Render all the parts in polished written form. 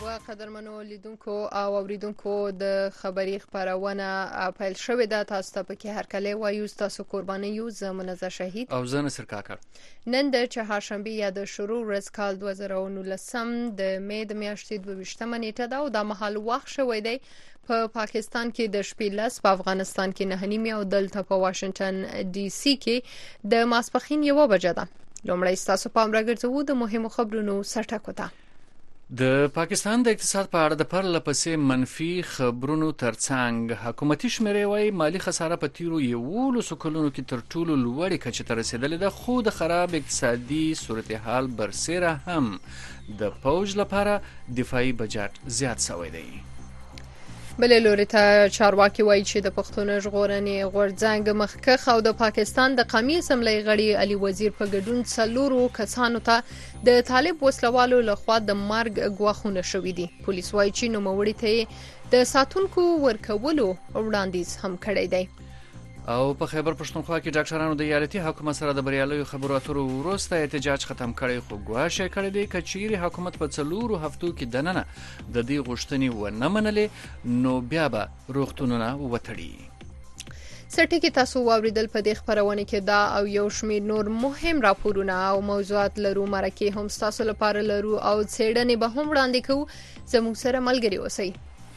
قدرمنو لیدونکو او اوریدونکو د خبري خبرونه پیل شوې ده. تاسو ته پکې هرکلی وایو. تاسو قرباني یو زمونږ شهید او زه نصر کاکړ. نن د چهارشنبه یا د شروع ورځ کال 2019 د می د میاشتې 22مه نیټه ده او د مهال وخت شوی دی په پاکستان کې د شپې 10 په افغانستان کې 9:30 او دلته په واشنگټن ډي سي کې د ماسپخین 1 بجه ده. لومړی تاسو پام راګرځوو د مهمو خبرونو سرټکو ته. د پاکستان د اقتصاد په اړه د پرله پسې منفي خبرونو ترڅنګ حکومتي شمیرې وايي مالی خساره په تیرو 11 کلونو کې تر ټولو لوړې کچې ته رسیدلې ده، خو د خراب اقتصادي صورتحال برسېره هم د فوج لپاره دفاعي بجټ زیات شوی دی. بلې لوري ته چارواکي وایي چې د پښتون ژغورنې غورځنګ مخکښ او د پاکستان د قومي اسمبلی غړي علي وزیر په ګډون 4 کسانو ته د طالب وسلوالو لخوا د مرګ غواخونه شوې دي. پولیس وایي چې نوموړي ته د ساتونکو ورکولو وړاندیز هم کړی دی. او په خیبر پښتونخوا کې ډاکټرانو د ایالتي حکومت سره د بریالیو خبرو اترو وروسته احتجاج ختم کړی، خو ګواښ کړی دی چې چیرې حکومت په 4 هفتو کې دننه د دې غوښتنې ونه منلې نو بیا به روغتونونه وتړي. سرټکی تاسو واوریدل په دې خبرونه کې دا او یو شمېر نور مهم راپورونه او موضوعات لرو. مرکه هم تاسو لپاره لرو او څېړنې به هم وړاندې کوو. زموږ سره ملګری اوسئ.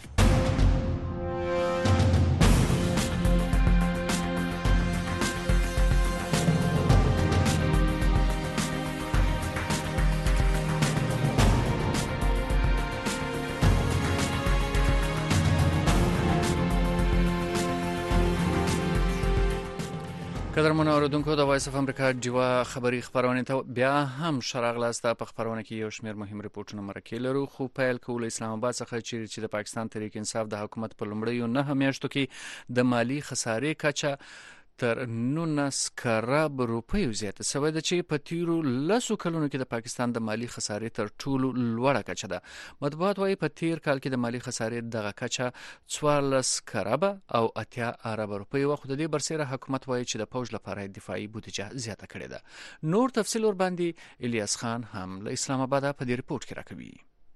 قدرمنو اوریدونکو د وایس اف امریکا جوا خبري خبرونه ته بیا هم شراغلاسته په خبرونه کې یو شمېر مهم ریپورتونه مرکه لرو، خو پیل کول اسلام آباد څخه چې د پاکستان تحریک انصاف د حکومت په لومړیو 9 میاشتو کې د مالی خسارې کچه تر 19 کروڑ روپیو زیاته شوې ده چې په تیرو 10 کلونو کې د پاکستان د مالی خسارې تر ټولو لوړه کچه ده. مطبوعات وايي په تیر کال کې د مالی خسارې دغه کچه 14 کروڑ او 80 ارب روپیو، خو د دې برسېره حکومت وايي چې د فوج لپاره دفاعي بودیجه زیاته کړې ده. نور تفصیل ور باندې الیاس خان هم له اسلام آباد په دې ریپورت کې راکوي.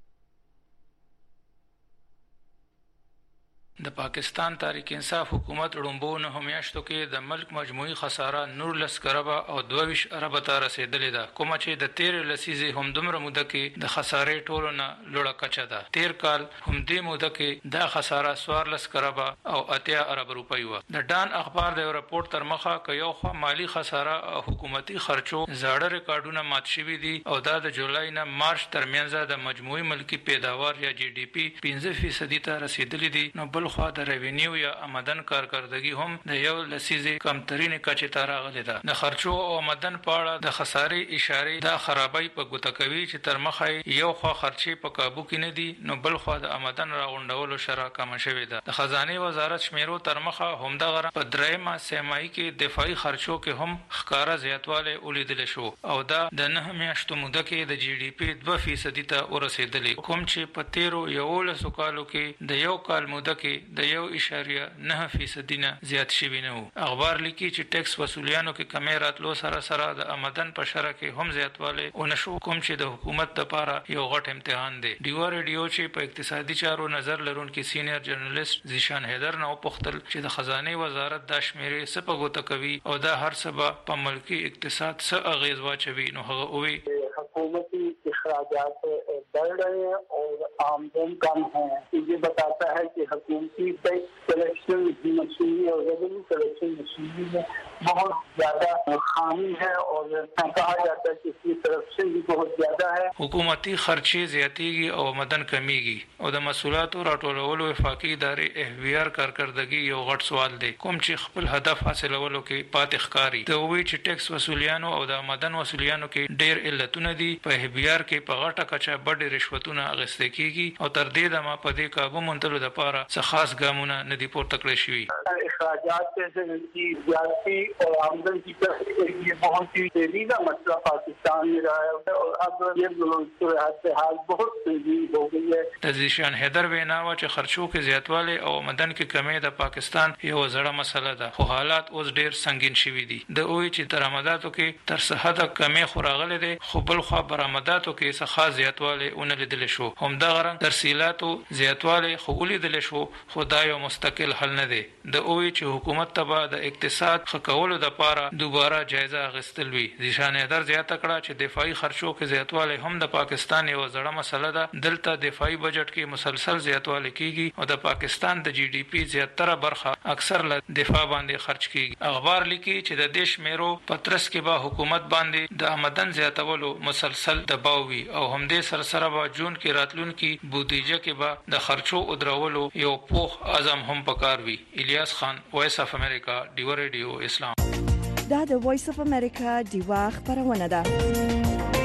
د پاکستان تحریک انصاف حکومت لومبو 9 میاشتو کې د ملک مجموعي خساره 19 کروڑ او 22 ارب ته رسیدلې ده، کومه چې د تیر لسیزې هم دومره موده کې د خسارې ټولو نه لوړه کچه ده. تیر کال هم دې موده کې د خساره 14 کروڑ او 80 ارب روپۍ و. د ډان اخبار د راپورټ تر مخه ک یو خو مالی خساره او حکومتي خرچو زاړه ریکارډونه مات شوي دي او دا د جولای نه مارچ ترمنځ د مجموعي ملکی پیداوار یا جی ډی پی 5% ته رسیدلې دي. نو خو د ریوینیو یا آمدن کارکردګي هم د یو لسیزې کمترینې کچې ته راغلې ده. د خرچو او آمدن په اړه د خسارې اشارې د خرابۍ په ګوته کوي چې تر مخه یو خو خرچې په کابو کې نه دي، نو بل خو د آمدن راغونډولو شرح کم شوې ده. د خزانه وزارت شمیرو تر مخه هم د غره په درېمه سیمایي کې دفاعي خرچو کې هم ښکارا زیاتواله ولیدل شو او دا د 9 میاشتو موده کې د جی ډی پی 2% ته ورسېدلې، کوم چې په تیرو 11 کالو کې د یو کال موده کې د 1.9% نه زیات شوی نه وو. اخبار لیکي چې ټیکس وسولیانو کې کمی راتلو سره سره د آمدن په شرح کې هم زیاتواله او نشو، کوم چې د حکومت لپاره یو غټ امتحان دی. ډیو ریډیو چې په اقتصادي چارو نظر لرونکي سینیئر جرنالیست زیشان حیدر نو پختل چې د خزانه وزارت د شمیرې سپګوته کوي او دا هر سبا په ملکی اقتصاد څه اغیز واچوي. نو هغه وی हुकूमती अखराजात बढ़ रहे हैं और आमदन कम है. ये बताता है कि हुकूमती कलेक्शन मशीनरी और रेवेन्यू कलेक्शन मशीनरी में बहुत ज्यादा खामी है और कहा जाता है कि इसकी करप्शन भी बहुत ज्यादा है. हुकूमती खर्चे ज्यादतीगी और आमदन कमीगी और د مسؤلیتو راټولولو وفاقي ادارې احویار کارکردګي یو غټ سوال دی، کوم چې خپل هدف حاصلولو کې پاتې ښکاری. د وی چې ټیکس وسولیانو او د آمدن وسولیانو کې ډېر علتونه دي. په احویار کې په غټه کچه بډې رشوتونه اخیستل کیږي او تر دې دمه په دې کابو منتلو لپاره څه خاص ګامونه نه دي پورته کړی شوي. अखराजात से की ज्यादती और आमदन की तरफ ये बहुत ही तेजीदा मसला पाकिस्तान में रहा है और अब ये सूरत हाल बहुत तेजी हो गई है। तजिशान हैदर वेनावा چې خرچو کې زیاتواله او آمدن کې کمی د پاکستان یو زړه مسله ده خو حالات اوس ډیر سنگین شوي دي د اوی چې درآمداتو کې تر څه حد کمی خوراغله دي خو بل خو برآمداتو کې څه خاص زیاتواله اون لیدل شو هم دا غران ترسیلاتو زیاتواله خو لیدل شو خدای یو مستقل حل نه دی د اوی چې حکومت تبا د اقتصاد خکولو د پاره دوباره جایزه غستل وی ځان در زیاته کړه چې دفاعي خرچو کې زیاتواله هم د پاکستان یو زړه مسله ده دلته دفاعي بجټ کې مسلسل زیاتواله کیږي او د پاکستان د جی ډی پی زیاتره برخه اکثر له دفاع باندې خرچ کیږي اخبار لیکي چې د دیش میرو پترس کې به حکومت باندې د آمدن زیاتولو مسلسل دباو وي او هم دې سرسره به جون کې راتلونکي بودیجه کې به د خرچو او درولو یو پوخ اعظم هم پکار وي الیاس خان وایس اف امریکا ډیو ریډیو اسلام دا د وایس اف امریکا ډیو خبرونه ده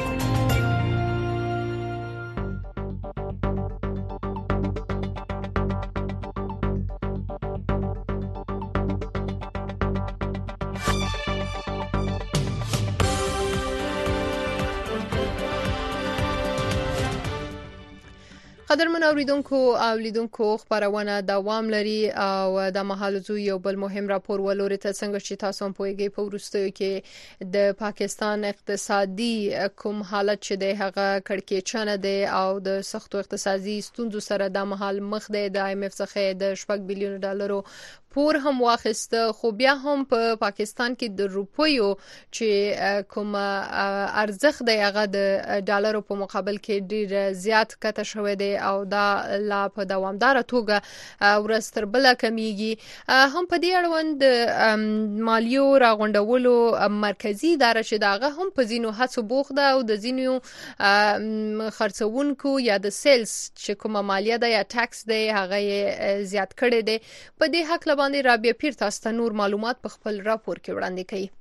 قدرمن اوریدونکو او لیدونکو خبرونه دوام لري او د مهالزو یو بل مهم راپور ولوري ته څنګه چې تاسو هم پوهیږئ په وروستیو کې د پاکستان اقتصادي کوم حالت چې د هغه کړکېچنه دی او د سختو اقتصادي ستونزو سره د مهال مخ دی د ایم اف څخه د 8 بلین ډالرو پور هم واخیسته خو بیا هم په پاکستان کې د روپیو چې کوم ارزښت دی هغه د ډالرو په مقابل کې ډیر زیات کته شوی دی او دا لا په دوامدار توګه ورځ تر بله کمیږي هم په دې اړوند مالیو راغونډولو مرکزی اداره چې داغه هم په زینو هڅو بوخ ده او د زینو خرڅونکو یا د سیلز چې کومه مالیه ده یا ټاکس دی هغه زیات کړي دی په دې حق باندې رابعه پیر تاسو ته نور معلومات په خپل راپور کې وړاندې کړي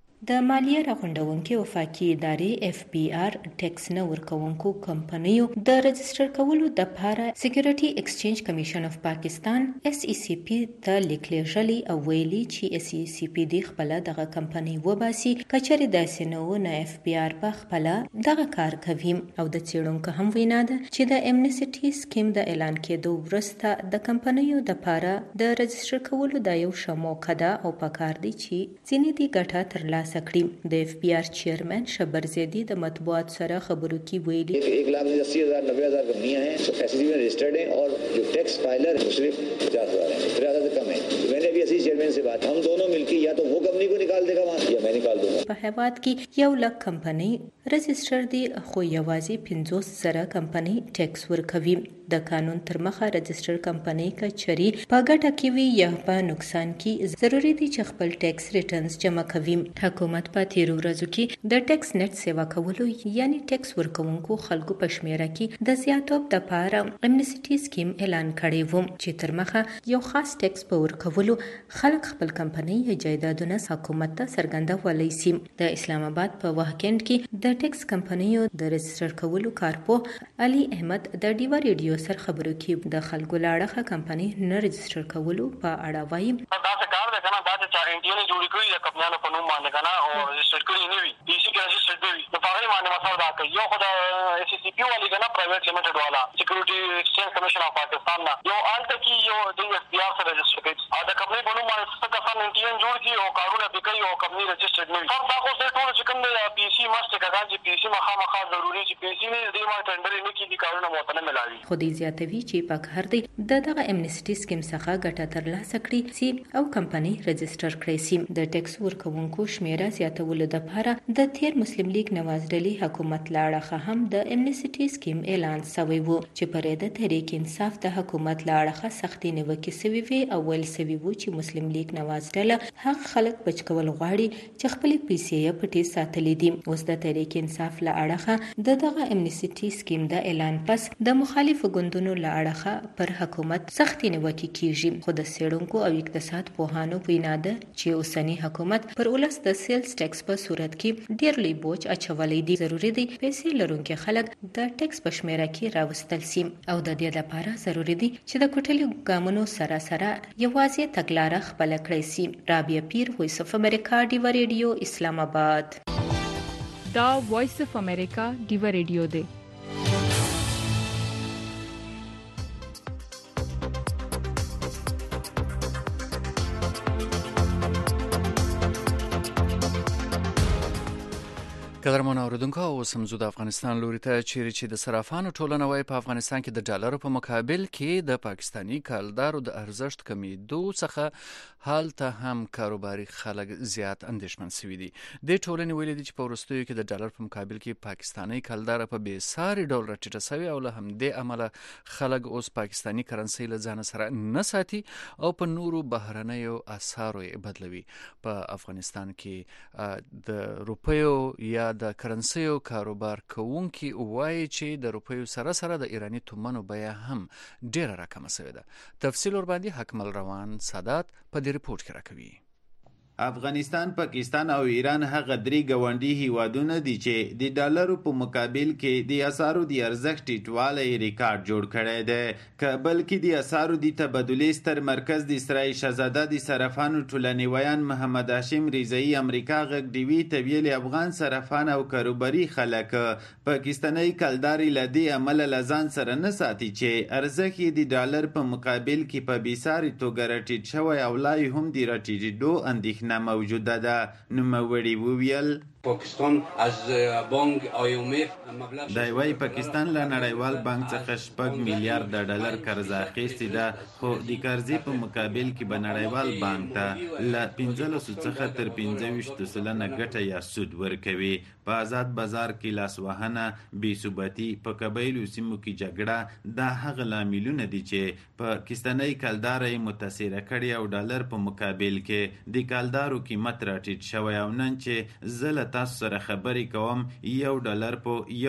د مالیه راغونډونکو وفاقي ادارې اف بی آر ټیکس نه ورکوونکو کمپنیو د رجستر کولو د لپاره سکیورټي ایکسچینج کمیشن اف پاکستان اس ای سی پی ته لیکلېږلي او ویلي چې اس ای سی پی د خپل دغه کمپنی وباسي کچري د سينو نه اف بی آر په خپل دغه کار کوي او د چیرونکو هم وینا ده چې د امنیسټي سکیم د اعلان کېدو وروسته د کمپنیو د لپاره د رجستر کولو د یو شمو کده او پکار دي چې ځینې دي ګټه ترلاسه د اف بی آر چیئرمین شبر زیدی د مطبوعات سره خبرو کې ویلي 1,80,000 90,000 कंपनियां हैं जो एसएससी में रजिस्टर्ड हैं और जो टैक्स फाइलर है सिर्फ 50,000 है ज्यादा से कम है तो मैंने अभी एसएससी चेयरमैन से बात हम दोनों मिलकर या तो वो कंपनी को निकाल देगा वहां या मैं निकाल दूंगा په هیواد کې یو لک کمپنی رجستر دي خو یوازې 50,000 کمپنی ټیکس ورکوي د قانون تر مخه رجستر کمپنی کچري په ګټه کې وي یا په نقصان کې ضروری دي چې خپل ټیکس ریټرنز جمع کوي حکومت په تیر ورځو کې د ټیکس نت سیوا کولو یعنی ټیکس ورکوونکو خلکو په شمیره کې د زیاتوب د لپاره امنیسټي سکیم اعلان کړی و چې تر مخه یو خاص ټیکس په ورکولو خلک خپل کمپنی یا جایدادونه حکومت ته څرګندولای شي د اسلام آباد په وهکند کې د ټیکس کمپنیو د رجستر کولو کارپو علي احمد د ډیوا ریډیو سره خبرو کې د خلکو لاړه کمپنی نه رجستر کولو په اړه وایي دا څه کار ده کنه دا چې انډیان جوړی کړی د کمپنیانو په نوم باندې کنه او رجستر کړی نه وي ډي سی کې رجستر دی نو په هغه باندې مسله دا کوي یو خدای اس سی پی والی کنه پرایویټ لیمیټډ والا سکیورټي ایکسچینج کمیشن اف پاکستان نه یو آلته کې یو د اس بی آر سره رجستر کړي دا کمپنی په نوم باندې څه کسان انډیان جوړ کی او کارونه کوي او کمپنی رجستر نه وي دا خو څه ټول چې کوم دی پی سی ماست کګان چې پی سی مخامخ ضروري چې پی سی نه دی ما ټندر نه کیږي کارونه موته نه ملاوي خو دې زیاتوي چې په کار دی دغه امنیسټي سکیم څخه ګټه ترلاسه کړي چې او کمپنی رجستر کړي سي د ټیکس ورکوونکو شمیره زیاتولو لپاره د تیر مسلم لیگ نواز ډلې حکومت لاړه هم د امنیسټي سکیم اعلان شوی وو چې پرېده تحریک انصاف د حکومت لاړه سختي نیوکه سوي وي او ول سوي وو چې مسلم لیگ نواز ډله حق خلک بچکول غواړي چې خپل پیسې پټي ساتلې دي اوس د تحریک انصاف لاړه دغه امنیسټي سکیم د اعلان پس د مخالفو ګوندونو لاړه پر حکومت سختي نیوکه کیږي خو د سیړونکو او اقتصاد پوهانو وینا ده چې اوسنی حکومت پر ولس د سیلز ټیکس په صورت کې ډیر لوی بوج اچولې دي. ضروري دي پیسې لرونکي خلک د ټیکس په شمیره کې راوستل سي او د دې لپاره ضروري دي چې د کوټلي ګامونو سره یوازې تګلاره خپل کړی سي. رابعه پیر، وایس اف امریکا، ډیوا ریډیو، اسلام آباد. دا وایس اف امریکا ډیوا ریډیو دی. قدرمن اوریدونکو، اوس هم زو د افغانستان لوري ته چیرې چې د صرافانو ټولنه وای په افغانستان کې د ډالرو په مقابل کې د پاکستانی کلدارو د ارزښت کمیدو څخه حال ته هم کاروباري خلک زیات اندېښمن شوي دي. د ټولنې ویلي دي چې په وروستیو کې د ډالر په مقابل کې پاکستانی کلدار په بې ساري ډول راټیټه شوې او له همدې امله خلک اوس پاکستانی کرنسي له ځان سره نه ساتي او په نورو بهرنیو اسعارو یې بدلوي. په افغانستان کې د روپیو یا د کرنسیو کاروبار کوونکي وایي چې د روپیو سره سره د ایرانی تومنو بیه هم ډیره راکمه شوې ده. تفصیل ور باندې حکمل روان سادات په دې ریپورت کې راکوي. افغانستان، پاکستان او ایران هغه درې ګاونډي هیوادونه دي چې د ډالرو په مقابل کې د اسعارو د ارزښت ټیټوالی ریکارډ جوړ کړی دی. که بلکې د اسعارو د تبادلې ستر مرکز د اسرائیل شهزاده د صرافانو ټولنې ویان محمد هاشم ریزایی امریکا غږ ډیوي ته ویلي افغان صرافان او کاروباري خلک پاکستانی کلداري له دې امله له ځان سره نه ساتي چې ارزښت یې د ډالر په مقابل کې په بېساري توګه راټیټ شوی او لا یې هم د راټیټېدو اندېښنه موجوده ده. نوموړي وویل پاکستان از بانک IMF مبلغ دی وایي پاکستان له نړیوال بانک څخه 6 میلیارډ ډالر قرض اخیستی ده، خو د قرضې په مقابل کې به نړیوال بانک ته له 15 څخه تر 25% ګټه یا سود ورکوي. په آزاد بازار کې لاسوهنه، بې ثباتي، په قبایلو سیمو کې جګړه دا هغه لاملونه دي چې پاکستانی کلدار یې متاثره کړي او ډالر په مقابل کې د کلدارو قیمت راټیټ شوی او نن چې زه له تاسو سره خبرې کوم $1 په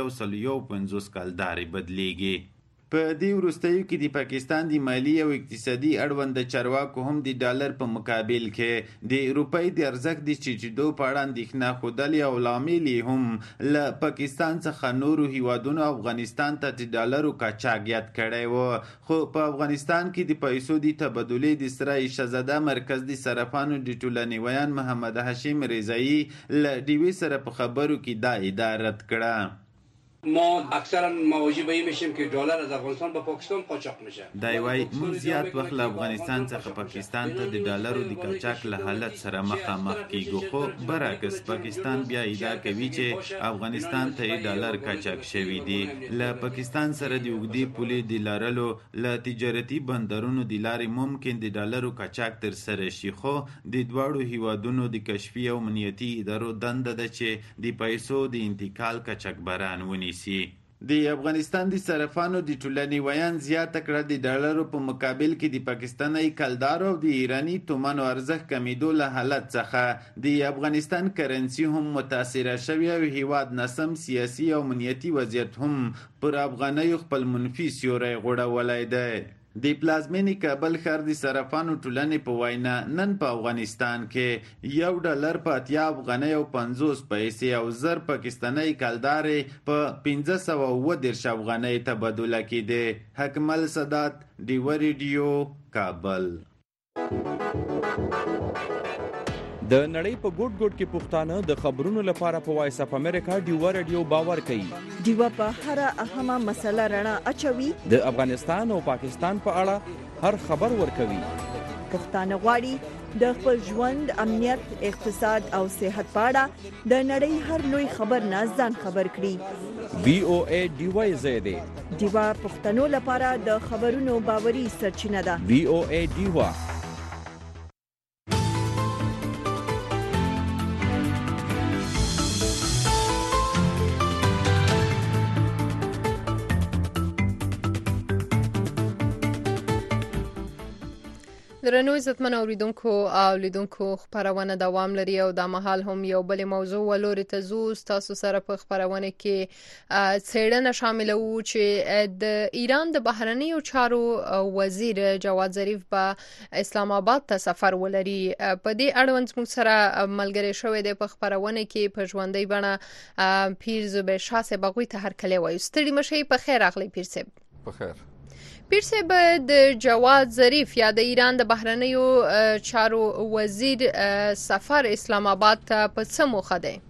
150 کلداري بدلیږي. په دې وروستیو کې د پاکستان د مالی او اقتصادي اړوند چارواکو هم د ډالر په مقابل کې د روپۍ د ارزښت د ټیټېدو په اړه اندېښنه ښودلې او لامل یې هم له پاکستان څخه نورو هیوادونو افغانستان ته د ډالرو قاچاق یاد کړی و. خو په افغانستان کې د پیسو د تبادلې د اسرائیل شهزاده مرکز د صرافانو د ټولنې ویان محمد هاشم ریزایی له ډیوي سره په خبرو کې دا ادعا رد کړه. ما اکثرا مواجه به این میشیم که دلار از افغانستان به پاکستان قاچاق میشه. دی وایي موږ زیات وخت له افغانستان څخه پاکستان ته د ډالرو د قاچاق له حالت سره مخامخ کیږو، خو برعکس پاکستان بیا ادعا کوي چې افغانستان ته یې ډالر قاچاق شوي دي. له پاکستان سره د اوږدې پولې د لارلو له تجارتي بندرونو د لارې ممکن د ډالرو قاچاق ترسره شي، خو د دواړو هیوادونو د کشفي او امنیتي ادارو دنده ده چې د پیسو د انتقال قاچاقبران ونیسي. د افغانستان د صرافانو د ټولنې ویان زیاته کړه د ډالرو په مقابل کې د پاکستانی کلدارو او د ایرانی تومنو ارزښت کمیدو له حالت څخه د افغانستان کرنسي هم متاثره شوی او هیواد ناسم سیاسي او امنیتي وضعیت هم پر افغانیو خپل منفي سیوری غوړولی دی. د پلازمینې کابل ښار د صرافانو ټولنې په وینا نن په افغانستان کې $1 په 80 افغانۍ او 50 پیسې او 1000 پاکستانی کلدارې په 530 افغانۍ تبادله کېدې. حکمل سادات، ډیوا ریډیو، کابل. د نړۍ په ګوټ ګوټ کې پښتانه د خبرونو لپاره په وایس اف امریکا ډیوا ریډیو باور کوي. ډیوا په هر اهمه مسله رڼا اچوي. د افغانستان او پاکستان په اړه هر خبر ورکوي. پښتانه غواړي د خپل ژوند، امنیت، اقتصاد او صحت په اړه د نړۍ هر لوی خبر نه ځان خبر کړي. VOA ډیوا زیاده. ډیوا پښتنو لپاره د خبرونو باوري سرچینه ده. VOA ډیوا. د درنو عزتمن اوریدونکو او لیدونکو خبرونه دوام لري او د مهال هم یو بل موضوع ولوري ته زو تاسو سره په خبرونه کې څېړنه شامل وو چې د ایران د بهرنیو چارو وزیر جواد ظریف په اسلام آباد ته سفر ولري. په دې اړوند موږ سره ملګری شوی دی په خبرونه کې په ژوندۍ بڼه پیر زبیر شاه صاحب غوي ته هر کله وایو. ستړي مشي په خیر اخلي پیر صاحب. په خیر. پیر صاحب د جواد ظریف یا د ایران د بهرنیو چارو وزیر سفر اسلام آباد ته په څه موخه دی؟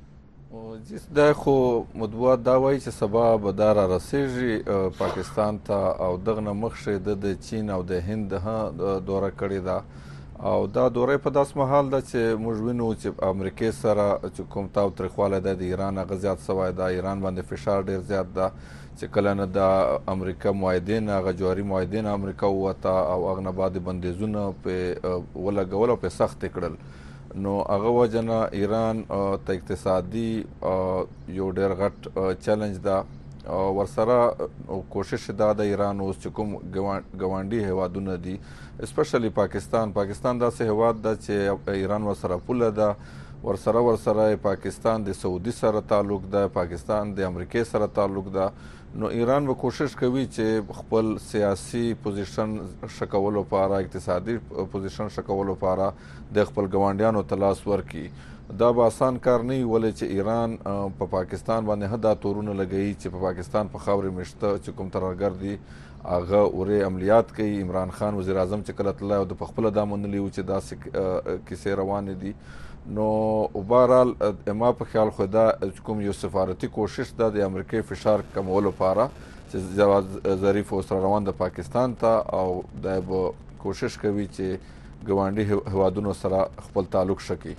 دا خو مطبوعات دا وایي چې سبا به دا را رسیږي پاکستان ته او دغه نه مخکې د چین او د هند دوره کړې ده او دا دوره په داس محال ده چې موږ وینو چې امریکای سره چې کوم تاو ترخواله ده د ایران هغه زیات سوی ده، ایران باندې فشار ډیر زیات ده چې کله نه د امریکا معاهدین هغه جواري معاهدین امریکا ووته او هغه نه بعد بندیزونه په ولګول او په سخت کړل. نو هغه وجنه ایران ته اقتصادي یو ډیر غټ چیلنج ده ورسره کوشش دا د ایران اوس چې کوم ګوانډي هیوادونه دي اسپیشلی پاکستان داسې هیواد ده چې ایران ورسره پوله ده، ورسره پاکستان د سعودي سره تعلق ده، پاکستان د امریکای سره تعلق ده. نو ایران به کوشش کوي چې خپل سیاسي پوزیشن شکولو لپاره، اقتصادي پوزیشن شکولو لپاره د خپل ګوانډیانو تلاش ورکړي. دا به آسان کار نه وي ولې چې ایران په پاکستان باندې هدا تورونه لګوي چې په پاکستان په خاورې مشته چې کوم ترهګر دي هغه اورې عملیات کوي. عمران خان وزیر اعظم چې کله تللی او د پخپله دا منلی و چې داسې کیسې روانې دي. نو بهرحال ما په خیال خو دا کوم یو سفارتي کوشش ده د امریکای فشار کمولو لپاره چې جواد ظریف سره روان د پاکستان ته او دا به کوشش کوي چې ګوانډي هیوادونو سره خپل تعلق شکي.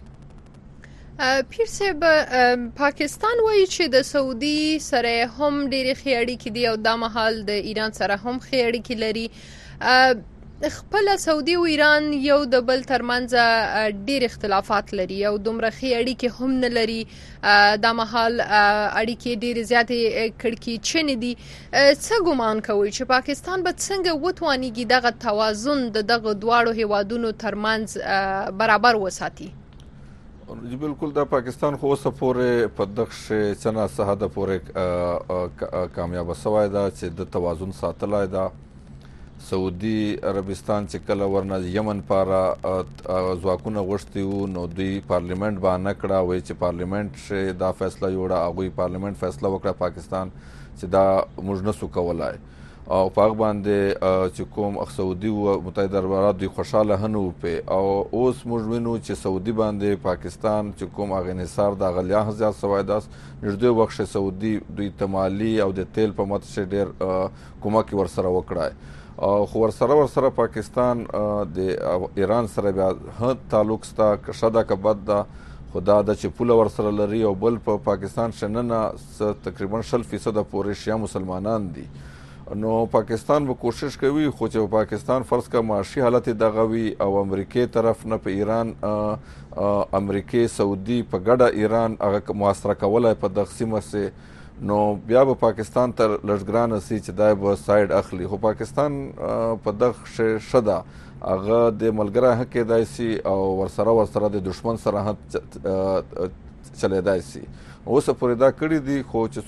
پیر صاحب پاکستان وایي چې د سعودي سره هم ډېرې ښې اړیکې دي او دا مهال د ایران سره هم ښې اړیکې لري. خپل سعودي او ایران یو د بل ترمنځ ډېر اختلافات لري او دومره ښې اړیکې هم نه لري. دا مهال اړیکې ډېرې زیاتې کړکېچنې دي. څه ګمان کوئ چې پاکستان به څنګه وتوانیږي دغه توازن د دغه دواړو هیوادونو ترمنځ برابر وساتي؟ بالکل دا پاکستان خو اوسه پورې په دغه څنه سهده پورې کامیابه سوی ده چې د توازن ساتلی ده. سعودي عربستان چې کله ورنه یمن پاره ځواکونه غوښتي وو نو دوی پارلیمنت باندې نه کړه، وایي چې پارلیمنت دا فیصله جوړه، هغوی پارلیمنت فیصله وکړه پاکستان چې دا موږ نسو کولای او په هغه باندې چې کوم سعودي او متحده عربات دوی خوشحاله هم نه وو پې. او اوس موږ وینو چې سعودي باندې پاکستان چې کوم هغه انحصار د هغه لا زیات سوی ده. نږدې وخت سعودي دوی ته مالي او د تیل په مت څه ډېر کومک ورسره وکړای. خو ورسره پاکستان د ایران سره بیا هم تعلق ستا شته که بد ده، خو دا ده چې پوله ورسره لري او بل په پاکستان شننه تقریبا 60% پورې شیعه مسلمانان دي. نو پاکستان به کوشش کوي خو چې پاکستان فرض کا معاشي حالت دغه وي او امریکای طرف نه په ایران امریکای سعودي په ګډه ایران هغه محاصره کولای په دغه سیمه سه نو بیا به پاکستان ته لږ سي چې دا به ساید اخلي. خو پاکستان په دغه شده هغه د ملګری حق کېدای سي او ورسره د دشمن سره هم چلیدای سي. اوسه پورې دا کړي دي خو چې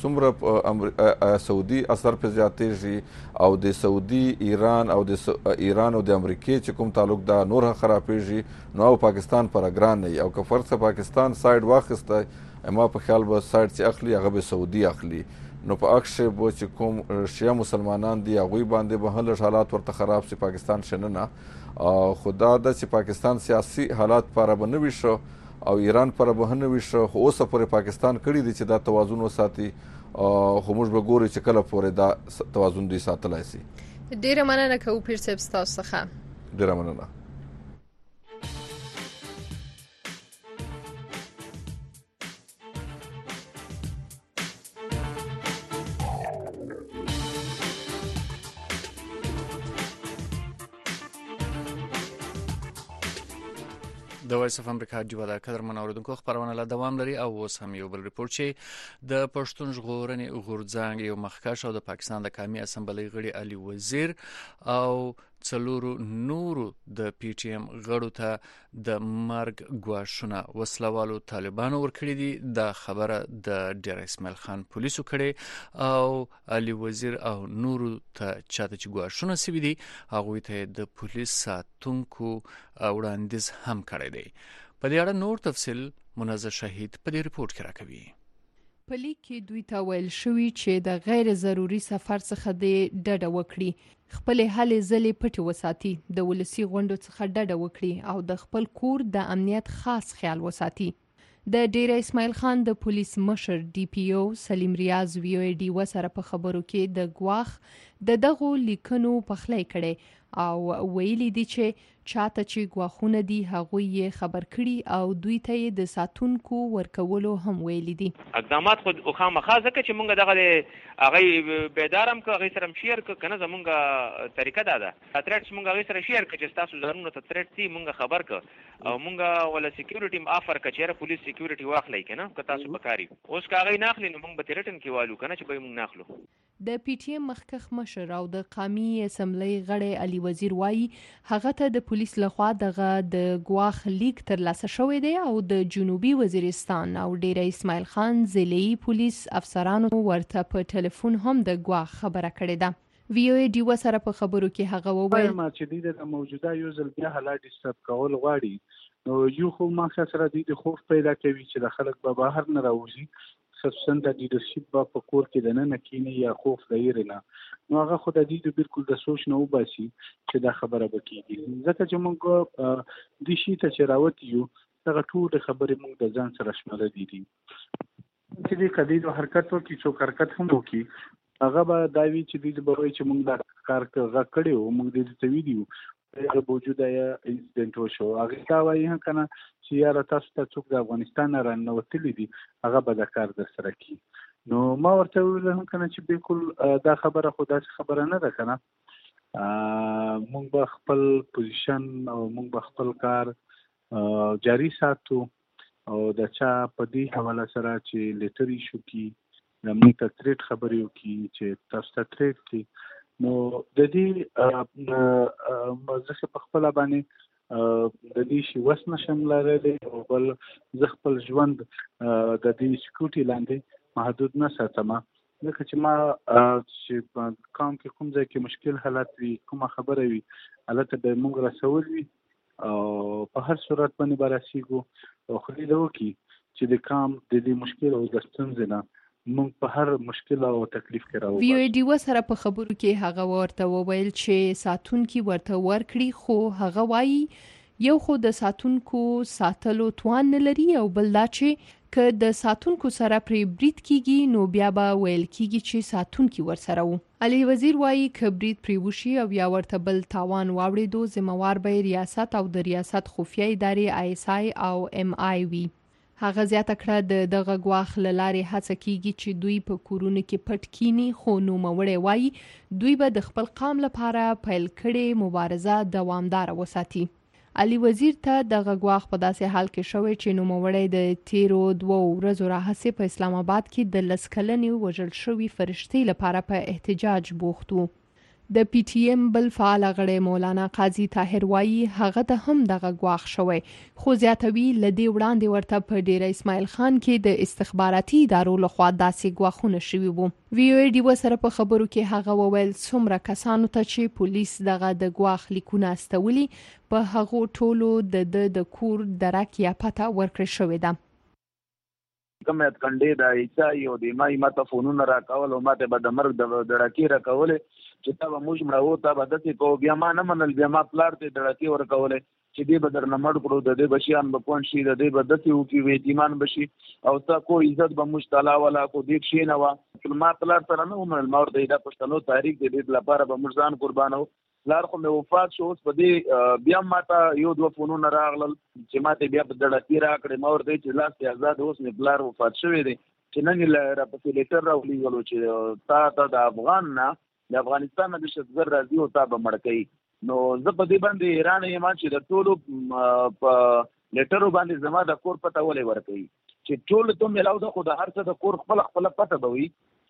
څومره سعودي اثر په زیاتېږي او د سعودي ایران او د امریکای چې کوم تعلق دا نور خرابېږي نو پاکستان پر ګران نه او که فرض پاکستان ساید واخیسته ما په خیال به ساید چې اخلي هغه به سعودي اخلي. نو په اکشه به چې کوم شیعه مسلمانان دي هغوی باندې به هلش حالات ورته خراب سي پاکستان شننه. خو دا ده چې پاکستان سیاسي حالات پاره به نه وي ښه او ایران پاره به نه وي ښه. خو اوسه پورې پاکستان کړي دي چې دا توازن وساتي خو موږ به ګورو چې کله پورې دا توازن دوی ساتلی سي. ډېره مننه کوو پیر صاحب ستاسو څخه. ډېره مننه. د وایس اف امریکا جوړه قدرمن اوریدونکو خبرونه لا دوام لري او اوس هم یو بل ریپورت چې د پښتون ژغورنې غورځنګ یو مخکښ او د پاکستان د قومي اسمبلی غړي علي وزیر او څلورو نورو د پی ټی ایم غړو ته د مرګ ګواښونه وسلوالو طالبانو ورکړي دي. دا خبره د ډیر اسماعیل خان پولیسو کړي او علي وزیر او نورو ته چاته چې ګواښونه سوي دي هغوی ته د پولیس ساتونکو وړاندیز هم کړی دی. په دې اړه نور تفصیل منزه شهید په دې ریپورت کې راکوي. په لیک کې دوی ته ویل شوی چې د غیر ضروري سفر څخه د ډډه وکړي، خپل هلې ځلې پټې وساتي، د ولسی غونډو څخه ډډه وکړي او د خپل کور د امنیت خاص خیال وساتي. د ډیر اسماعیل خان د پولیس مشر ډي پی او سلیم ریاض وی او ډي وسره په خبرو کې د ګواخ د دغو لیکنو پخلی کړي او ویلي دي چې چاته چې ګواخونه دي هغه یې خبر کړي او دوی ته د ساتونکو ورکولو هم ویلي دي. اقدامات خود او خامخا ځکه چې مونږ دغه هغه بیدارم که هغه سره شیر کنه زمونږه طریقه ده اترټ مونږ هغه سره شیر کړي چې تاسو زرونه ته ترټ سي مونږ خبر ک او مونږ ولا سکیورټي افر کچېره پولیس سکیورټي واخلای کنه که تاسو بکاري اوس کاغې ناخلی نو مونږ به ترټن کې والو کنه چې به مونږ ناخلو. د پی ټی ایم مخکخ مشر او د قومي اسمبلی غړی علي وزیر وایي هغه ته د پولیس لخوا دغه د ګواخ لیک ترلاسه شوی دی او د جنوبي وزیرستان او ډیر اسماعیل خان ضلعي پولیس افسرانو ورته په ټلیفون هم د ګواخ خبره کړې ده. وی او ډي وسره په خبرو کې هغه وویل چې د موجوده یو ځل بیا حالات ډیسټرب کول غواړي نو یو خو ما سره د خوف پیدا کوي چې د خلک به بهر نه راوځي، خصوصا د لیډرشپ په کور کې د نه کینی یا خوف لري نه نو هغه خو د دې بالکل د سوچ نه وباسي چې دا خبره وکړي. ځکه چې موږ د شي ته چې راوت یو هغه ټول خبرې موږ د ځان سره شمال دي چې د قدید حرکت وکړي چې حرکت هم وکړي هغه به دا وی چې د بوي چې موږ دا کار کړو موږ د دې ویډیو په موجوده یا انسیډنټ وشو هغه دا وایي کنه چې یاره تاسو ته څوک د افغانستان نه رانوتلی دي هغه به د کار در سره کی. نو ما ورته ویل هم کنه چې بالکل دا خبره خدا خبره نه ده کنه موږ به خپل پوزیشن او موږ به خپل کار جاری ساتو او د چا په دې حواله سره چې لیټری شو کی د موږ ته تریټ خبرې وکړي چې تاسو ته تریټ کی نو د دې مزه په خپل باندې د دې شی وس نشم لرلې او بل ز خپل ژوند د دې سکیورټي لاندې محدود نه ساتم ځکه چې ما چې کوم ځای کې مشکل حالات وي کومه خبره وي البته به موږ رسول وي او په هر صورت باندې براسيګو او خو دې وکي چې د کام د دې مشکل او د ستونزې نه موږ په هر مشکل او تکلیف کې راوځو. وی او ډي وسره په خبرو کې هغه ورته وویل چې ساتونکو ورته ورکړي خو هغه وایي یو خو د ساتونکو ساتلو توان نه لري او بل دا چې که د ساتونکو سره پرې برید کیږي نو بیا به ویل کیږي چې ساتونکو ورسره وو. علي وزیر وایي که برید پرې وشي او یا ورته بل تاوان واوړي ذمہوار به ریاست او د ریاست خفیه ادارې آی اس آی او ام آی وي. هغه زیاته کړه دغه ګواخ لارې هڅه کیږي چې دوی په کورونو کې پټ کینی خو نو مړی وایي دوی به د خپل قام لپاره پیل کړي مبارزه دوامدار وساتي. علي وزیر ته دغه ګواخ په داسې حال کې شوی چې نو مړی د تیرو 2 ورځو راهیسې په اسلام آباد کې د لسکلنې وژل شوی فرشتي لپاره په احتجاج بوخت وو. د پی ټی ایم بل فعال غړی مولانا قاضي طاهر وایي هغه ته هم دغه ګواخ شوی خو زیاتوي لدی وړاندې ورته په ډیر اسماعیل خان کې د استخباراتي ادارو لخوا داسې ګواخونه شوي وو. وی او ډي وسره په خبرو کې هغه وویل څومره کسانو ته چې پولیس دغه د ګواخ لیکونه استولي په هغه ټولو د کور درک یا پته ورکړی شوی ده. کومه کنده دا ایچا یو دی ما ماته فونونه راکول او ماته به د مرګ د ډړکی راکول چې تا به موږ مړو ته به دته کو بیا ما نه منل بیا ما پلار ته ډړکی ورکول چې دې بدر نه مړ کړو د دې بشیان به پون شي د دې بدته او کې وې ایمان بشي او تا کو عزت به موږ تعالی والا کو دې شي نه وا ما پلار سره نه منل ما ورته دا پښتنو تاریخ دې لپاره به موږ ځان قربانو لار خو مې وفات شو په دې بیا ماته یو 2 فونونه راغلل چې ماته بیا په ډړکی راکړې ما ورته چې لاس آزاد اوس مې پلار وفات شوی دی چې نن را په لیټر راولي غلو چې تا د افغان نه د افغانستان د شتګر راځي او تا به مړکې نو زه په دې باندې ایران یم چې د ټولو په لیټرو باندې زما د کور پته ولې ورکړي چې ټول ته ملاو د خو د هر څه د کور خپل پته به وي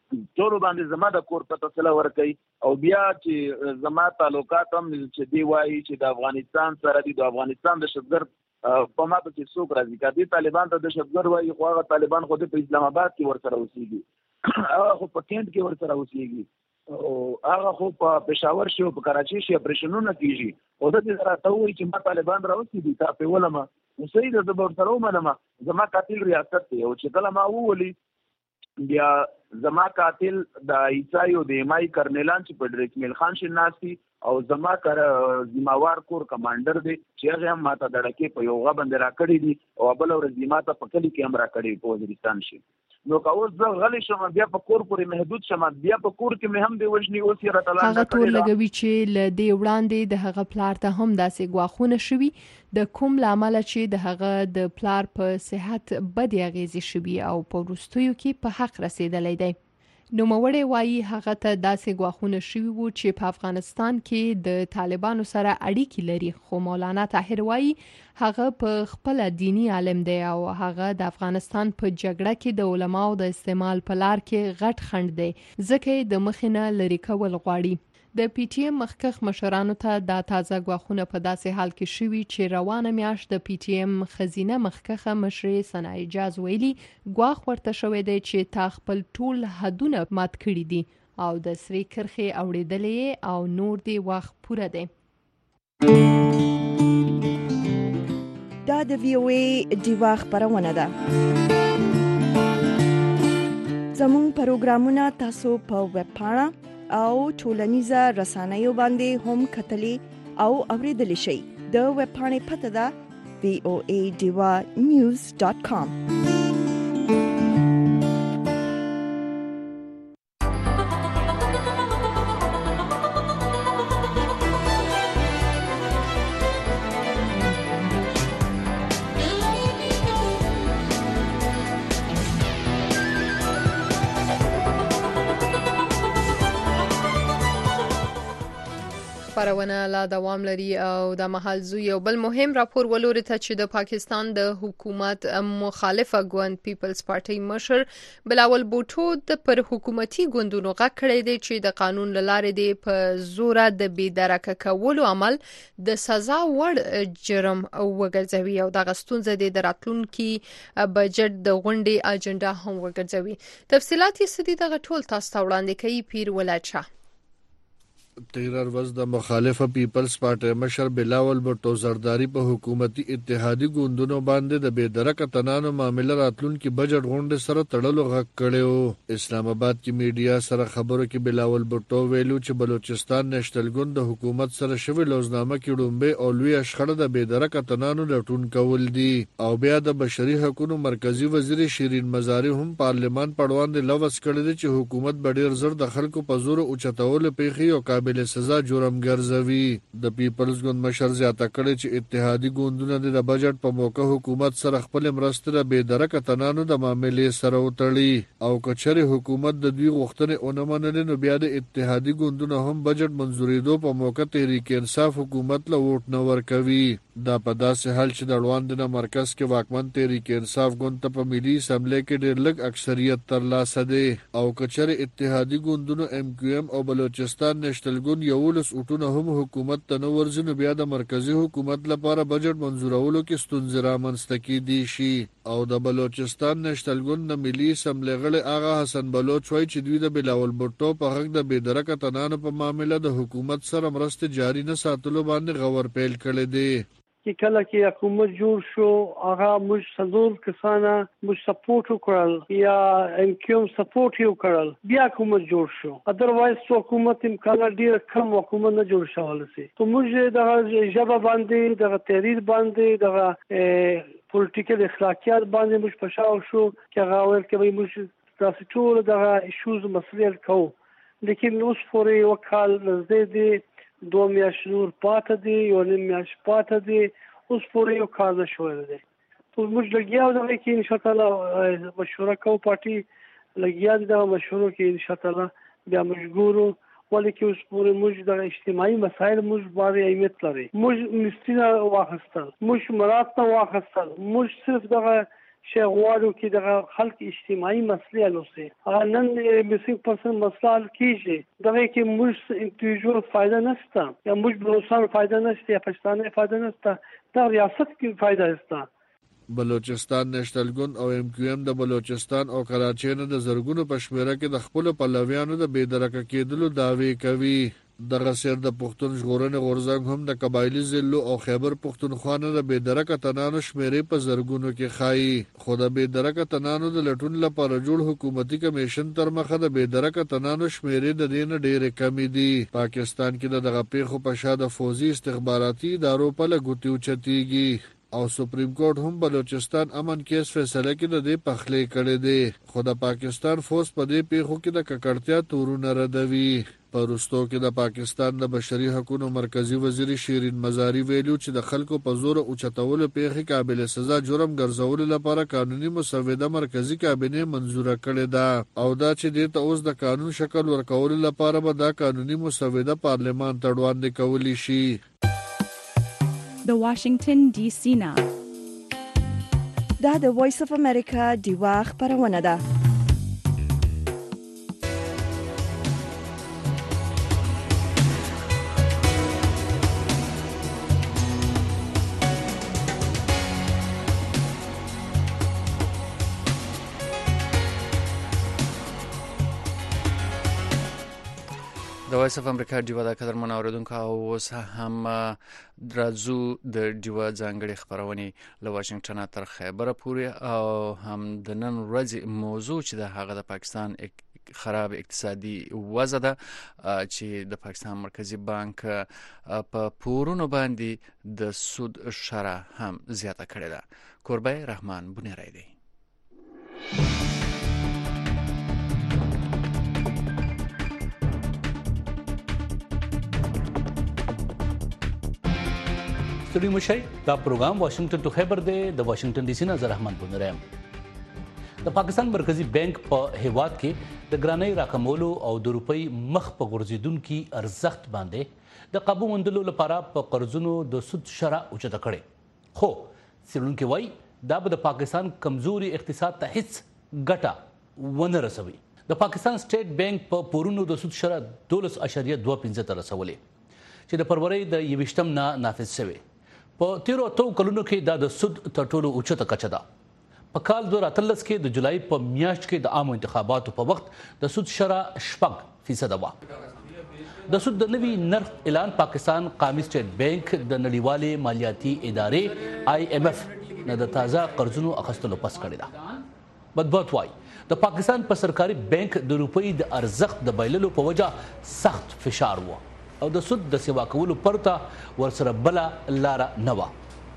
ټول باندې زما د کور په تسلا ورکي او بیا چې زما تعلقات هم چې دی وایي چې د افغانستان سره دي د افغانستان د شتګر په ما په څوک راځي کدي طالبان ته د شتګر وایي خو هغه طالبان خو په اسلام آباد کې ورسره اوسېږي هغه خو په کینټ کې ورسره اوسېږي او هغه خو په پېښور شي او په کراچي شي اپریشنونه کیږي او د دې سره ته وایي چې ما طالبان راوستي دي تا په ولما نو صحیح ده زه به ورسره ومنم زما قاتل ریاست دی او چې کله ما وولي بیا زما قاتل د عیسائی او د امای کرنلان چې په ډریکمیل خان شي ناسي او زما ذمہوار کور کمانډر دی چې هغه هم ماته دړکې په یو غا باندې راکړی دي او بل ورځ ماته په کلی کې هم راکړی په وزیرستان شي نو کاوه زه غلی شم بیا په کور پورې محدود شم بیا په کور کې مې هم دی وژني اوس یې راته هغه تور لګوي چې ل دې وړاندې د هغه پلار ته هم داسې غواخونه شوي د کوم لامل چې د هغه د پلار په صحت بد اغیزې شوي او په وروستیو کې په حق رسیدلی دی نو موري وایي هغه ته داسې غواخونه شوي وو چې په افغانستان کې د طالبانو سره اړیکې لري خو مولانا طاهر وایي هغه په خپل دینی عالم دی او هغه د افغانستان په جګړه کې د علماو د استعمال په لار کې غټ خنډ دی ځکه د مخینه لري کول غواړي د پی ټی ایم مخکخ مشرانو ته د تازه غواخونه په داسې حال کې شوي چې روانه میاشت د پی ټی ایم خزینه مخکخه مشرې ثنا اجاز ویلي غواخ ورته شوې دی چې تا خپل ټول حدونه مات کړی دي او د سری کرخي اوریدلې او نور دی وخت پوره دی دا د وی او ای دیوا خبرونه ده زموږ پروګرامونه تاسو په ویب پاڼه او ټولنیزه رسنیو باندې هم کتلی او اوریدلی شئ د ویب پاڼې پته ده voadivanews.com خبرونه لا دوام لري او د محل زو یو بل مهم راپور ولوري ته چې د پاکستان د حکومت مخالفه ګوند پیپلز پارټي مشر بلاول بوټو د پر حکومتي ګوندونو غږ کړی دی چې د قانون لاره دی په زور د بيدرکه کولو عمل د سزا وړ جرم او وګرځوي او د غستونزه د راتلونکي بجټ د غونډې اجنډا هم وګرځوي تفصيلات یې سدي د غټول تاسو ته وړاندې کوي پیر ولاچا تیرار وز د مخالفه پیپلز پارټي مشر بلاول بوټو زرداری په حکومتي اتحادی ګوندونو باندې د بيدرکه تنانو معاملې راتلونکي بجټ غونډې سره تړلو غږ کړو اسلام آباد کې میډیا سره خبرو کې بلاول بوټو ویلو چې بلوچستان نېشنل ګوند د حکومت سره شوی لوزنامه کې ډومبه او لوی اشخړه د بيدرکه تنانو لټون کول دي او بیا د بشري حقوقو مرکزی وزیر شیرین مزاری هم پارلمان پړوان د لوس کړی چې حکومت ډېر زر د خلکو په زور او چتاول پیخي او قابل سزا جرم ګرځوي د پیپلز ګوند مشر زیاته کړی چې اتحادی ګوندونه د بجټ په موقع حکومت سره خپل مرسته به درکه تنانو د معاملې سره وتړي او کچره حکومت د دوی غوښتنې اونمنل نو بیا د اتحادی ګوندونه هم بجټ منزورېدو په موقع تحریک انصاف حکومت له ووټ نه ورکوي دا په داسې حال چې د اړوند د مرکز کې واکمن تحریک انصاف ګوند ته په ملي اسمبلی کې ډېر لږ اکثریت ترلاسه دی او کچره اتحادی ګوندونو ام کیو ام او بلوچستان نېشنل ګوند یولس اوټونه هم حکومت ته نو ورځنو بیا د مرکزی حکومت لپاره بجټ منزورولو کې ستونزې رامنځته کیدي شي او د بلوچستان نېشنل ګوند د ملي اسمبلی غړي آغا حسن بلوچ وایي چې دوی د بلاول بوټو په حق د بيدرکه تنانو په معاملې د حکومت سره مرسته جاری نه ساتلو باندې غور پیل کړی دی چې کله کې حکومت جوړ شو هغه موږ څلور کسانه موږ سپورټ وکړل یا ام کیو سپورټ یو کړل بیا حکومت جوړ شو اذروایز حکومت امکان ډیر کم حکومت نه جوړ شول سي ته موږ د جبه باندې د تحریر باندې د پولیټیکل اخلاقیات باندې موږ پښاو شو چې هغه ور کوي موږ تاسو ټول د ایشوز مسلې کوو لیکن اوس پورې وکال نزدې 2 میاشتې نور پاتې دي یو نیم میاشت پاتې دي اوس پورې یو کار نشوي دي ټول موږ لګیاو د کې ان شاء الله مشوره کوو پارټي لګیا د مشورو کې ان شاء الله بیا مشغولو ولیکي اوس پورې موږ د اجتماعي مسایل موږ باندې اهمیت لري موږ مستینه واخستل موږ مراد ته واخستل موږ صرف دغه چې غواړو چې د خلک اجتماعي مسلې حل وشي. نن میسنګ پرسن مسله حل کیږي دغه کې موږ انډیویډوال فایده نشته یا موږ بلوچستان فایده نشته یا پښتانه فایده نشته، دا ریاست کې فایده نشته. بلوچستان نېشنل ګوند او ام کیو ام د بلوچستان او کراچۍ نه د زرګونو په شمیره کې د خپل پلویانو د بېدرکه کېدلو دعوی کوي. دغه سیر د پښتون ژغورنې غورځنګ هم د قبایلي ضلعو او خیبر پښتونخوا نه د بېدرکه تنانو شمیرې په زرګونو کې ښایي. خو د بېدرکه تنانو د لټون لپاره جوړ حکومتي کمیشن تر مخه د بېدرکه تنانو شمیرې د دې نه ډېرې کمې دي. پاکستان کې د دغه پیښو په شا د فوزي استخباراتي ادارو پله ګوتې اوچتېږي او سپریم کورټ هم بلوچستان امن کیس فیصله کې د دې پخلی کړی دی. خو د پاکستان فوز په دې پیښو کې د ککړتیا تورونه ردوي. په وروستو کې د پاکستان د بشري حقوقو مرکزی وزیر شیرین مزاری ویلو چې د خلکو په زور اوچتولو پیښې قابل سزا جرم ګرځولو لپاره قانوني مسوده مرکزی کابینه منزوره کړې ده او دا چې د اوس د قانون شکل ورکولو لپاره به دا قانوني مسوده پارلمان ته وړاندې کولی شي. د واشنگټن ډي سي نه دا د وایس اف امریکا دیوا خبرونه ده. د وایس اف امریکا ډیوا د قدرمن اوریدونکو او اوس هم درازو د ډیوا ځانګړي خبرونه له واشنگټن تر خیبر پورې او هم د نن ورځې موضوع چې د هغه د پاکستان خراب اقتصادي وضع ده چې د پاکستان مرکزی بانک په پورونو باندې د سود شرح هم زیاته کړې ده. کوربه رحمان بنیرای دی. ستړي مشئ، دا پروګرام واشنگټن ټو خیبر دی. د واشنگټن ډي سي نه زه رحمان بنیرایم. د پاکستان مرکزی بانک په هیواد کې د ګرانۍ راکمولو او د روپۍ مخ په غورځېدونکي ارزښت باندې د قابو موندلو لپاره په قرضونو د سود شرح اوچته کړې. خو څېړونکي وایي دا به د پاکستان کمزوري اقتصاد ته هیڅ ګټه ونه رسوي. د پاکستان سټیټ بانک په پورونو د سود شرح 12.25 ته رسولې چې د فروری د 21 نه نافذ شوی. په 13 کلونو کې دا د سود تر ټولو اوچته کچه ده. په کال 2013 کې د جولای په میاشت کې د عامو انتخاباتو په وخت د سود شرح 6% وه. د سود د نوي نرخ اعلان پاکستان قومي سټیټ بانک د نړیوالې مالیاتي ادارې IMF نه د تازه قرضونو اخیستلو پس کړی ده. بدبوت وایي د پاکستان په سرکاري بانک د روپۍ د ارزښت د بایللو په وجه سخت فشار و او د سود د سیوا کولو پرته ورسره بله لاره نه وه.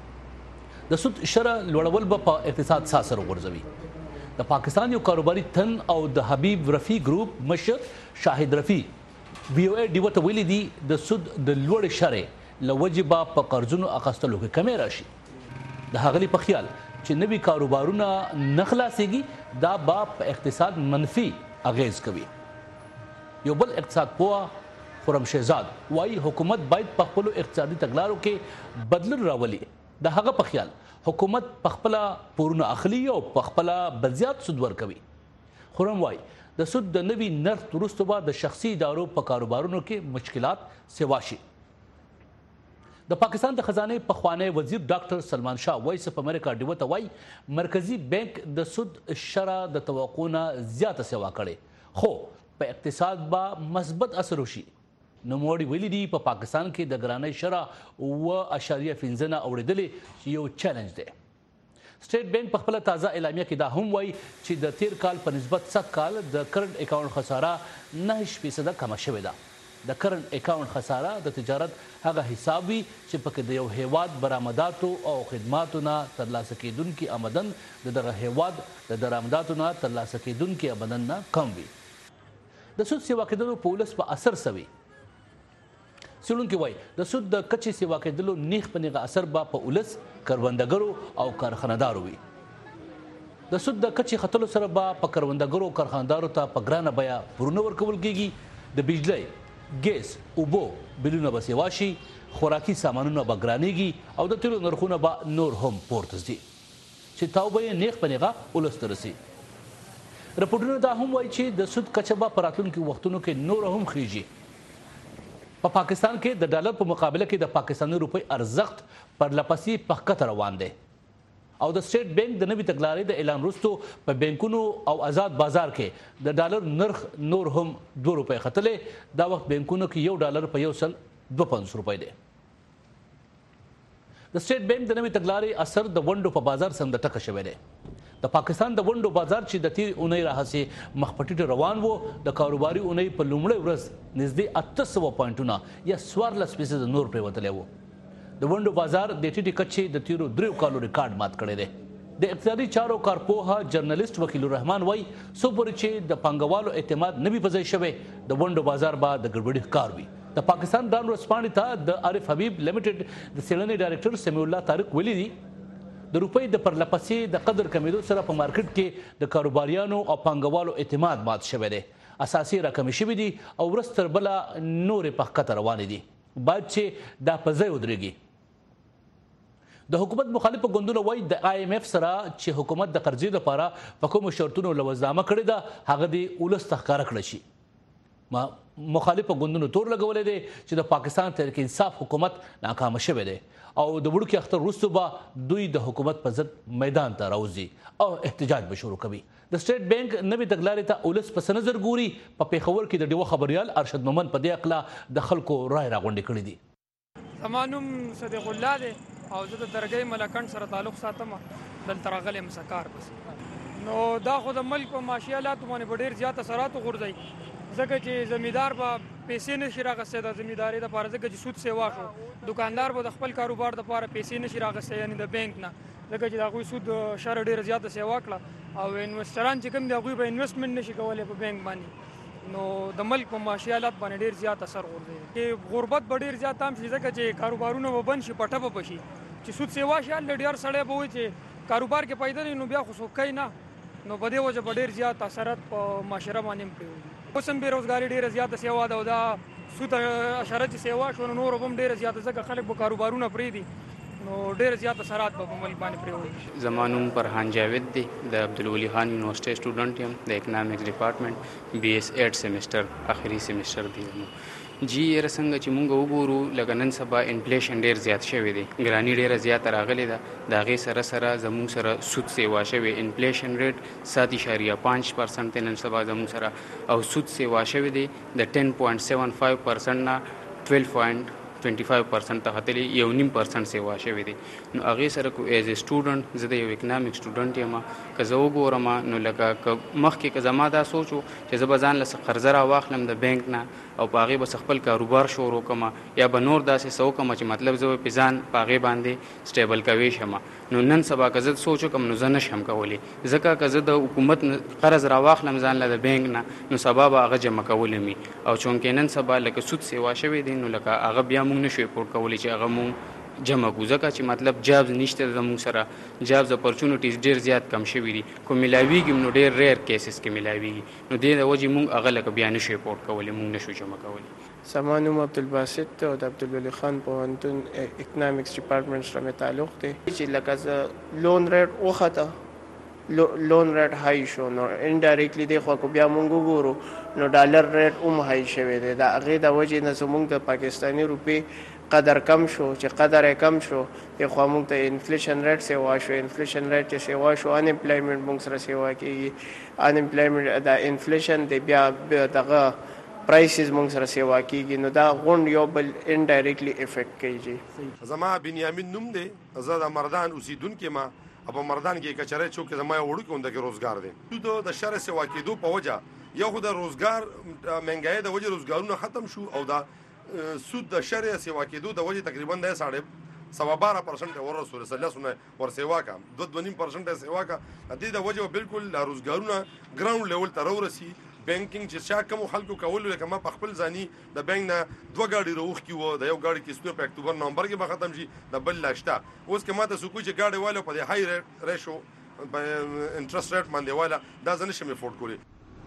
د سود شرح لوړول به په اقتصاد ساسر غورځوي. د پاکستان یو کاروباري تن او د حبیب رفیع ګروپ مشر شاهد رفیع VOA ډیوه ته ویلي دي د سود د لوړې شرح له وجې به په قرضونو اخیستلو کې کمی راشي. د هغلي په خیال چې نوي کاروبارونه نه خلاصېږي دا به په اقتصاد منفي اغیز کوي. یو بل اقتصاد پوه خرم شهزاد وایي حکومت باید په خپلو اقتصادي تګلارو کې بدلون راولي. د هغه په خیال حکومت په خپله پورونه اخلي او په خپله به زیات سود ورکوي. خرم وایي د سود د نوي نرخ وروسته به د شخصي ادارو په کاروبارونو کې مشکلات سوا شي. د پاکستان د خزانه پخوانی وزیر ډاکټر سلمان شاه وایس اف امریکا ډیوه ته وایي مرکزی بانک د سود شرح د توقع نه زیاته سوا کړي خو په اقتصاد به مثبت اثر وشي. نوموړي ویلي دي په پاکستان کې د ګرانۍ شرح 9.15 اوریدلې چې یو چیلنج دی. سټیټ بانک په خپل تازه اعلامیه کې دا هم وایي چې د تیر کال په نسبت سږ کال د کرنٹ اکاونټ خساره 9% کمه شوې ده. د کرنٹ اکاونټ خساره د تجارت هغه حساب وي چې پکې د یو هیواد برآمداتو او خدماتو نه ترلاسه کیدونکي آمدن د دغه هیواد د درآمداتو نه ترلاسه کیدونکي آمدن نه کم وي. د سود سیوا کېدلو په ولس په اثر سوي. څېړونکي وایي د سود د کچې سیوا کېدلو نیغ په نیغه اثر به په ولس کروندګرو او کارخانهدارو وي. د سود د کچې ختلو سره به په کروندګرو او کارخانهدارو ته په ګرانه بیه پورونه ورکول کېږي. د بجلۍ، ګیس، اوبو بلونه به سیوا شي، خوراکي سامانونه به ګرانېږي او د تیلو نرخونه به نور هم پورته ځي چې تاوبه یې نیغ په نیغه ولس ته رسي. رپورټونه دا هم وایي چې د سود کچه به په راتلونکو وختونو کې نور هم خیږي. په پاکستان کې د ډالر په مقابله کې د پاکستاني روپۍ ارزښت پرلپسې په ښکته روان دی او د سټیټ بانک د نوي تګلارې د اعلان وروسته په بانکونو او آزاد بازار کې د ډالر نرخ نور هم 2 روپۍ ختلې. دا وخت بانکونو کې $1 په 1.52 روپۍ دی. د سټیټ بانک د نوي تګلارې اثر د ونډو په بازار سم د ټکه شوی دی. د پاکستان د ونډو بازار چې د تیر اونۍ راهیسې مخ په ټیټه روان وو د کاروباري اونۍ په لومړۍ ورځ نږدې 800 پوینټونه یا 14% نور پرېوتلی وو. د ونډو بازار د ټیټې کچې د تیرو 3 کالو ریکارډ مات کړی دی. د اقتصادي چارو کارپوه جرنالست وکیل الرحمن وایي څو پورې چې د پانګوالو اعتماد نه وي په ځای شوی د ونډو بازار به د ګډوډۍ ښکار وي. د پاکستان ډان ورځپاڼې ته د عارف حبیب لیمیټډ د څېړنې ډایرکټر سمیع الله طارق ویلي دي د روپۍ د پرلپسې د قدر کمیدو سره په مارکیټ کې د کاروباریانو او پانګوالو اعتماد مات شوی دی. اساسي راکمې شوي دي او ورځ تر بله نورې په ښکته روانې دي. باید چې دا په ځای ودرېږي. د حکومت مخالفو ګوندونو وایي د IMF سره چې حکومت د قرضې لپاره په کومو شرطونو لوزنامه کړې ده هغه د ولس ته ښکاره کړی شي. مخالفو ګوندونو تور لګولی دی چې د پاکستان تحریک انصاف حکومت ناکامه شوی دی او د وړوکي اختر وروسته به دوی د حکومت په ضد میدان ته راوځي او احتجاج به شروع کوي. د سټیټ بانک نوې تګلارې ته ولس په څه نظر ګوري؟ په پیښور کې د ډیوه خبریال ارشد مومن په دې هکله د خلکو رای راغونډې کړې دي. زما نوم صدیق الله دی او زه د درګۍ ملکنډ سره تعلق ساتم. دلته راغلی یم سکار بس. نو دا خو د ملک په معاشي حالاتو باندې په ډېر زیات اثرات وغورځوي ځکه چې زمیندار به پیسې نشي راغستی د زمیندارۍ دپاره ځکه چې سود سیوا شو. دکاندار به د خپل کاروبار دپاره پیسې نشي راغستی یعنې د بینک نه ځکه چې د هغوی سود شر ډېره زیاته سیوا کړه او انویسټران چې کوم دي هغوی به انویسټمنټ نشي کولی په بینک باندې. نو د ملک په معاشي حالات باندې ډېر زیات اثر غورځوي. غربت به ډېر زیات هم شي ځکه چې کاروبارونه به بند شي پټه به شي چې سود سیوا شي. هلته ډېر سړی به وایي چې کاروبار کې پیدا نه نو بیا خو څوک کوي نه. نو په دې وجه به ډېر زیات اثرات په معاشره باندې هم پرېوځي. اوس هم بېروزګاري ډېره زیاته سیوا ده او دا سود اشاره چې سیوا شو نو نور هم ډېره زیاته ځکه خلک به کاروبارونه پرېږدي نو ډېر زیات اثرات به په ملک باندې پرېوځي. زما نوم فرحان جاوید دی د عبدالولي خان یونیورسټۍ سټوډنټ یم د اکنامکس ډپارټمنټ BS 8 سیمسټر آخري سیمسټر دی. جی یاره څنګه چې مونږ وګورو لکه نن سبا انفلیشن ډېر زیات شوی دی ګراني ډېره زیاته راغلې ده. د هغې سره سره زموږ سره سود سیوا شوی انفلیشن ریټ 7.5% دی نن سبا زموږ سره او سود سیوا شوی دی د 10.75% نه 12.25% ته ختلی 1.5% سیوا شوی دی. نو هغې سره کو ایز ا سټوډنټ زه د یو اکنامک سټوډنټ یم که زه وګورم نو لکه مخکې که زما دا سوچ و چې زه به ځان له قرضه راواخلم د بینک نه او په هغې به خپل کاروبار شروع کړم یا به نور داسې څه وکړم چې مطلب زه به پې ځان په هغې باندې سټیبل کوی شم. نو نن سبا که زه سوچ وکړم نو زه نشم کولی ځکه که زه د حکومت قرض راواخلم ځان له د بینک نه نو سبا به هغه جمع کولی مي او چونکې نن سبا لکه سود سیوا شوی دی نو لکه هغه بیا موږ نشو افورډ کولی چې هغه موږ جمع کو ځکه چې مطلب جابز نشته زموږ سره جابز اپورچونټیز ډېر زیات کم شوي دي کو ملاویږي نو ډېر ریئر کیسز کې ملاویږي نو دې د وجې موږ هغه لکه بیا نشو افورډ کولی موږ نشو جمع کولی. زما نوم عبدالباسط او د عبدالولي خان پوهنتون اکنامکس ډپارټمنټ سره مې تعلق دی چې لکه زه لون ریټ وخته لون ریټ های شو نو انډایرکټلی دی خو بیا مونږ وګورو نو ډالر ریټ هم های شوی دی د هغې د وجې نه زموږ د پاکستاني روپۍ قدر کم شو چې قدر یې کم شو دی خو موږ ته انفلیشن ریټ سیوا شو انفلیشن ریټ چې سیوا شو ان امپلایمنټ موږ سره سیوا کېږي ان امپلایمنټ د انفلیشن دی بیا دغه پرایسز موږ سره سیوا کېږي نو دا غونډ یو بل انډایرکټلی افیکټ کوي. زما بنیامین نوم دی زه د مردان اوسیدونکی ما په مردان کې کچره چوک زما یو وړوکی غونډه کې روزګار دی سود د شر سیوا کېدو په وجه یو خو د روزګار مهنګایي د وجه روزګارونه ختم شو او دا سود د شر سیوا کېدو د وجه تقریبا د 12% ورسول سلسونه ور سیوا کا 2.5% سیوا کا د دې د وجه بالکل روزګارونه ګراوند لیول ته ورسي. بانکینګ چې شا کوم خلکو کول لکه ما په خپل ځاني د بانک نه 2 غاډي روخ کیو د یو غاډي کیسنو په اکتوبر نومبر کې به ختم شي د بل لاشتا اوس که ماته سکو چې غاډي والو په هاي ریشو انټرست ریټ باندې والا دا ځنه شمه افورډ کولی.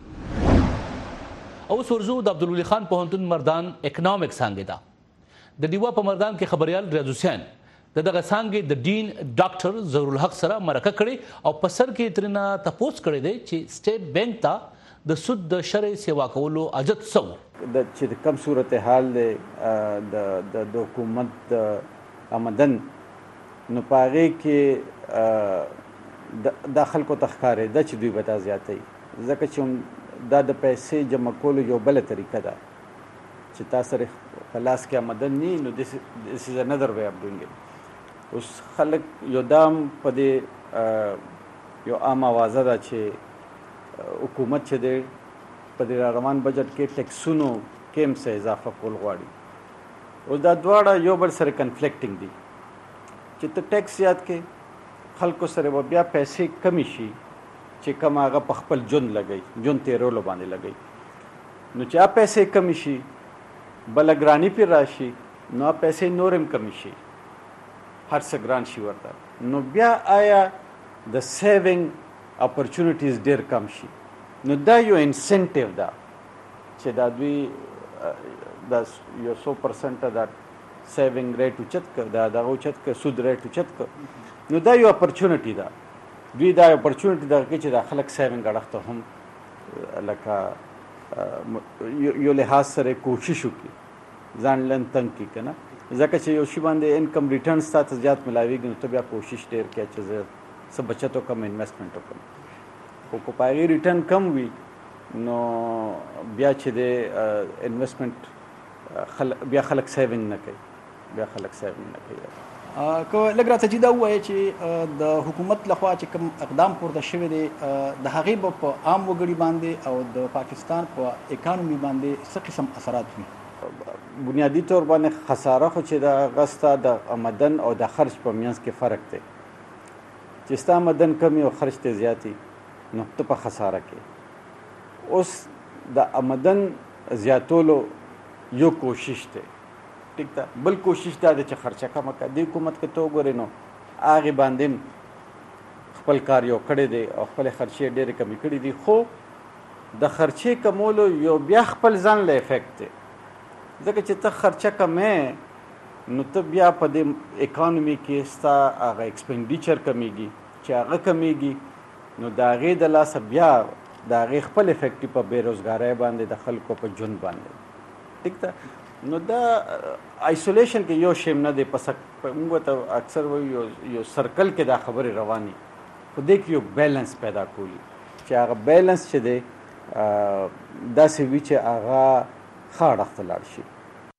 او سورزو د عبدالولي خان پوهنتون مردان اکنامکس څانګې ده د ډیوا په مردان کې خبريال ریاض حسین د دغه څانګې د ډین ډاکټر ظهور الحق سره مرکه کړې او په سر کې ترنه تپوس کړی دی چې سټیټ بانک ته د سود د شرعي سیوا کولو اجت سو د چې کم صورتحال دی د حکومت د آمدن نو په هغې کې دا خلکو ته ښکارېده چې دوی به دا زیاتوي ځکه چې دا د پیسې جمع کولو یو بله طریقه ده چې تا سره په لاس کې آمدن نه نو this is another way of doing it. اوس خلک یو دام په دې یو عام اوازه ده چې حکومت چې دی په دې روان بجټ کې ټیکسونو کې هم څه اضافه کول غواړي. اوس دا دواړه یو بل سره کنفلیکټینګ دي چې ته ټیکس زیات کې خلکو سره به بیا پیسې کمی شي چې کوم هغه په خپل ژوند لګوي ژوند تېرولو باندې لګوي نو چې پیسې کمی شي بله ګراني پرې راشي نو پیسې نور هم کمی شي هر څه ګران شي ورته نو بیا آیا د سیوینګ اپرچونیټیز ډېر کم شي نو دا یو انسنټیو ده چې دا دوی دا یو 100% دا سیوینګ ریټ اوچت کړ دا دغه اوچت کړ سود ریټ اوچت کړ نو دا یو اپرچونیټي ده دوی دا اپرچونیټي ده چې دا خلک سیوینګ اړخ ته هم لکه یو لحاظ سره کوشش وکړي ځان لن تنګ کړي که نه ځکه چې یو شي باندې انکم ریټرنز تا ته زیات ملاویږي نو ته بیا کوشش ډېر کوې چې زه څه بچت وکړم انویسټمنټ وکړم خو که په هغې ریټرن کم وي نو بیا چې دی انویسټمنټ بیا خلک سیوینګ نه کوي که لږ راته جدا ووایې چې د حکومت لخوا چې کوم اقدام پورته شوی دی د هغې به په عام وګړي باندې او د پاکستان په اکانومي باندې څه قسم اثرات وي؟ بنیادی طور باندې خساره خو چې د هغه ستا د آمدن او د خرج په منځ کې فرق دی چې ستا آمدن کم او خرج ته زیات نو ته په خساره کې اوس د آمدن زیاتولو یو کوشش دی ټیک ده بل کوشش دا ده چې خرچه کمه کړه د حکومت که ته وګورې نو هغې باندې خپل کار یو کړی دی او خپلې خرچې ډېرې کمې کړي دي خو د خرچې کمولو یو بیا خپل ځان له افیکټ دی ځکه چې ته خرچه کمې نو ته بیا په دې اکانومي کې ستا هغه ایکسپینډیچر کمیږي چې هغه کمیږي نو د هغې د لاسه بیا د هغې خپل افیکټ په بېروزګارۍ باندې د خلکو په ژوند باندې ټیک ده نو دا آیسولیشن کې یو شی نه دی موږ ته اکثر وایو یو سرکل کې دا خبرې رواني خو دې کې یو بیلنس پیدا کولی چې هغه بیلنس چې دی داسې وي چې هغه ښه اړخ ته لاړ شي.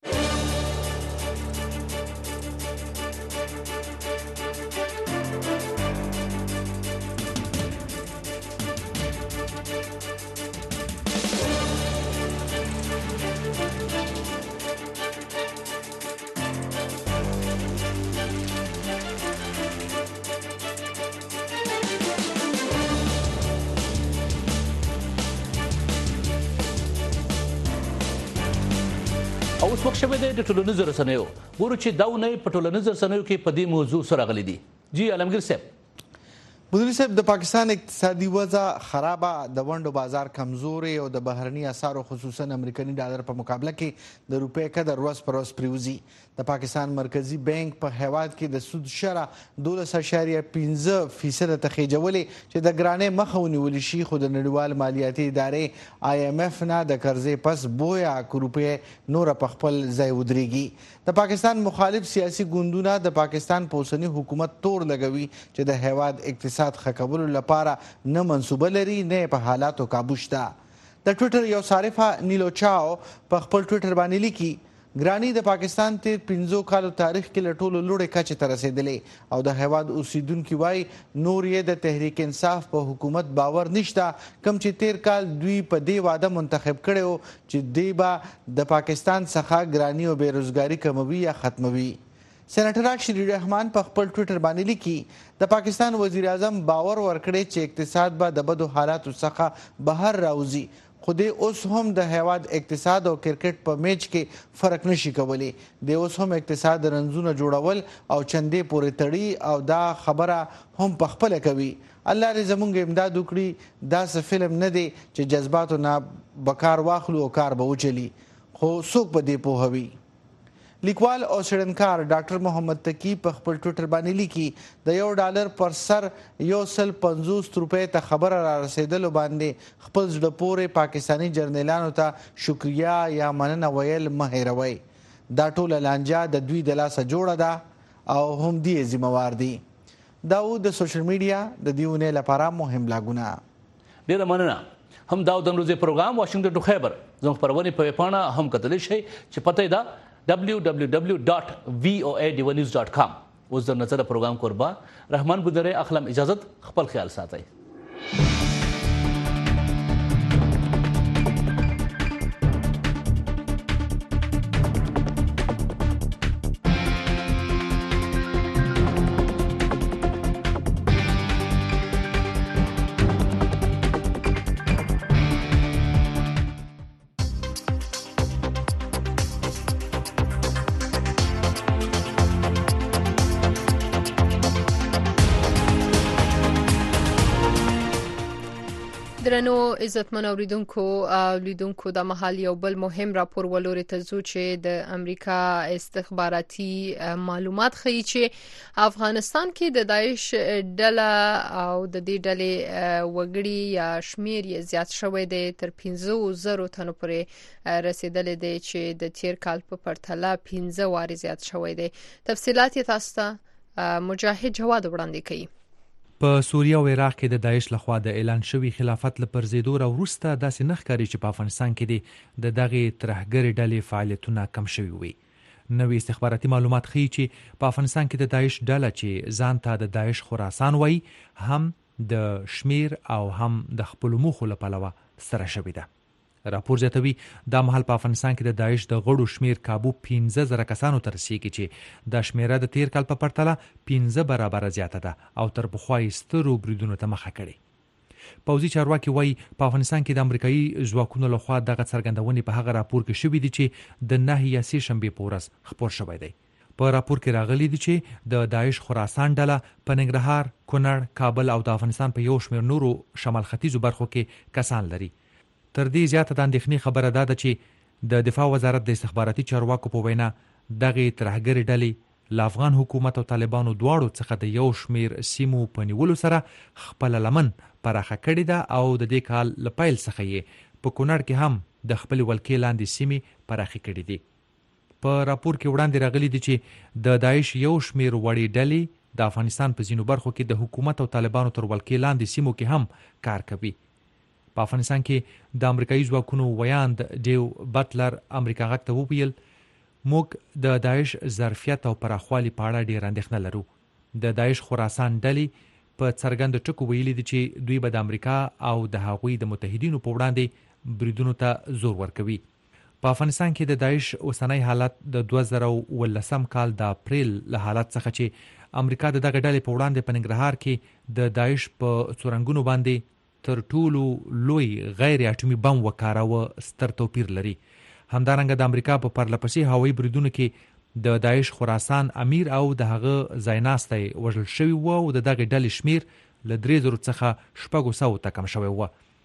اوس وخت شوی دی د ټولنیزو رسنیو ګورو چې دا اونۍ په ټولنیزو رسنیو کې په دې موضوع سره غلي دي. جی علمگیر صاحب مدیر صاحب د پاکستان اقتصادي وضع خرابه د ونډو بازار کمزوري او د بهرني اسعارو خصوصا امریکایي ډالر په مقابله کې د روپۍ قدر ورځ پر ورځ پریوزي. د پاکستان مرکزی بانک په هیواد کې د سود شرح 12.15% ته خېجولې چې د ګرانۍ مخه ونیول شي خو د نړیوال مالیاتي ادارې IMF نه د قرضې پس بویا روپۍ نور په خپل ځای ودرېږي. د پاکستان مخالف سیاسي ګوندونه د پاکستان په اوسني حکومت تور لګوي چې د هیواد اقتصاد ښه کولو لپاره نه منصوبه لري نه په حالاتو کابو شته. د ټویټر یو صارفه نیلو چاو په خپل ټویټر باندې لیکي ګرانی د پاکستان تیر 15 کالو تاریخ کې له ټولو لوړې کچې ته رسېدلې او د هیواد اوسیدونکي وایي نور یې د تحریک انصاف په حکومت باور نشته کوم چې تیر کال دوی په دې واده منتخب کړی و چې دوی به د پاکستان څخه ګرانی او بېروزګاري کموي یا ختموي. سېنیټر شریف رحمان په خپل ټویټر باندې لیکي د پاکستان وزیر اعظم باور ورکړی چې اقتصاد به د بدو حالاتو څخه بهر راوځي خو دې اوس هم د هیواد اقتصاد او کرکټ په میچ کې فرق نشي کولی. د اوس هم اقتصاد رنځونه جوړول او چندې پورې تړي او دا خبره هم په خپله کوي. الله دې زموږ امداد وکړي داسې فلم نه دی چې جذباتو نه به کار واخلو او کار به وچلي خو څوک به دې پوهوي. لیکوال او څېړنکار ډاکټر محمد تقی په خپل ټویټر باندې لیکي د $1 پر سر 150 روپۍ ته خبره را رسېدلو باندې خپل زړه پورې پاکستاني جرنیلانو ته شکریا یا مننه ویل مه هېروئ. دا ټوله لانجه د دوی د لاسه جوړه ده او هم دی ذمہوار دي. دا د سوشل میډیا د دیونه لپاره مهم لاګونه. ډیره مننه. هم دا د نوروز پروګرام واشنگټن ټو خیبر زموږ خبرونه په پاڼه هم کتلی شئ چې پته ده www.voanews.com. اوس د نظر پروګرام قربا رحمان بودره اخلم اجازت خپل خیال ساتئ. درنو عزتمن اوریدونکو لیدونکو د محل یو بل مهم راپور ولوري ته زو چې د امریکا استخباراتي معلومات ښیي چې افغانستان کې د داعش ډله او د دې ډلې وګړي یا شمیر یې زیات شوی دی تر 15,000 تنو پورې رسیدلی دی چې د تیر کال په پرتله 15 وارې زیات شوی دی. تفصیلات یې تاسو ته مجاهد جواد وړاندې کوي. په سوریه او عراق کې د داعش لخوا د اعلان شوی خلافت لپرزیدو وروسته داسې نه ښکاري چې په افغانستان کې د دغه ترهګرې ډلې فعالیتونه کم شوي وي. نوې استخباراتي معلومات ښیي چې په افغانستان کې د داعش ډله چې ځان ته د داعش خراسان وایي هم د شمیر او هم د خپلو موخو له پلوه سره شوې ده. راپور زیاتوي دا مهال په افغانستان کې د داعش د غړو شمیر کابو 15,000 کسانو ته رسیږي چې دا شمیره د تیر کال په پرتله 15 برابره زیاته ده او تر پخوا یې سترو بریدونو ته مخه کړې. پوځي چارواکي وایي په افغانستان کې د امریکایي ځواکونو لخوا دغه څرګندونې په هغه راپور کې شوې دي چې د 9 یا 3 شنبې په ورځ خپور شوی دی. په راپور کې راغلي دي چې د داعش خراسان ډله په ننګرهار، کونړ، کابل او د افغانستان په یو شمېر نورو شمال ختیځو برخو کې کسان لري. تر دې زیاته د اندېښنې خبره ده چې د دفاع وزارت د استخباراتي چارواکو په وینا دغه ترهګرې ډلې له افغان حکومت او طالبانو دواړو څخه د یو شمیر سیمو په نیولو سره خپل لمن پراخه کړې ده او د دې کال له پیل څخه یې په کونړ کې هم د خپل ولکې لاندې سیمې پراخې کړې دي. په راپور کې وړاندې راغلي دي چې د داعش یو شمیر وړې ډلې د افغانستان په ځینو برخو کې د حکومت او طالبانو تر ولکې لاندې سیمو کې هم کار کوي. په افغانستان کې د امریکایي ځواکونو ویاند ډیو بټلر امریکا غږ ته وویل موږ د داعش ظرفیت او پراخوالي په اړه ډېر اندېښنه لرو. د داعش خراسان ډلې په څرګند ټکو ویلي دي چې دوی به د امریکا او د هغوی د متحدینو په وړاندې بریدونو ته زور ورکوي. په افغانستان کې د داعش اوسنی حالت د 2019 کال د اپریل له حالت څخه چې امریکا د دغه ډلې په وړاندې په ننګرهار کې د داعش په څرنګونو باندې تر ټولو لوی غیر اټومي بم وکاراوه ستر توپیر لري. همدارنګه د امریکا په پرلپسې هوایي بریدونو کې د داعش خراسان امیر او د هغه ځایناستی وژل شوی و او د دغه ډلې شمیر له 3,000 څخه 600 ته کم شوی و.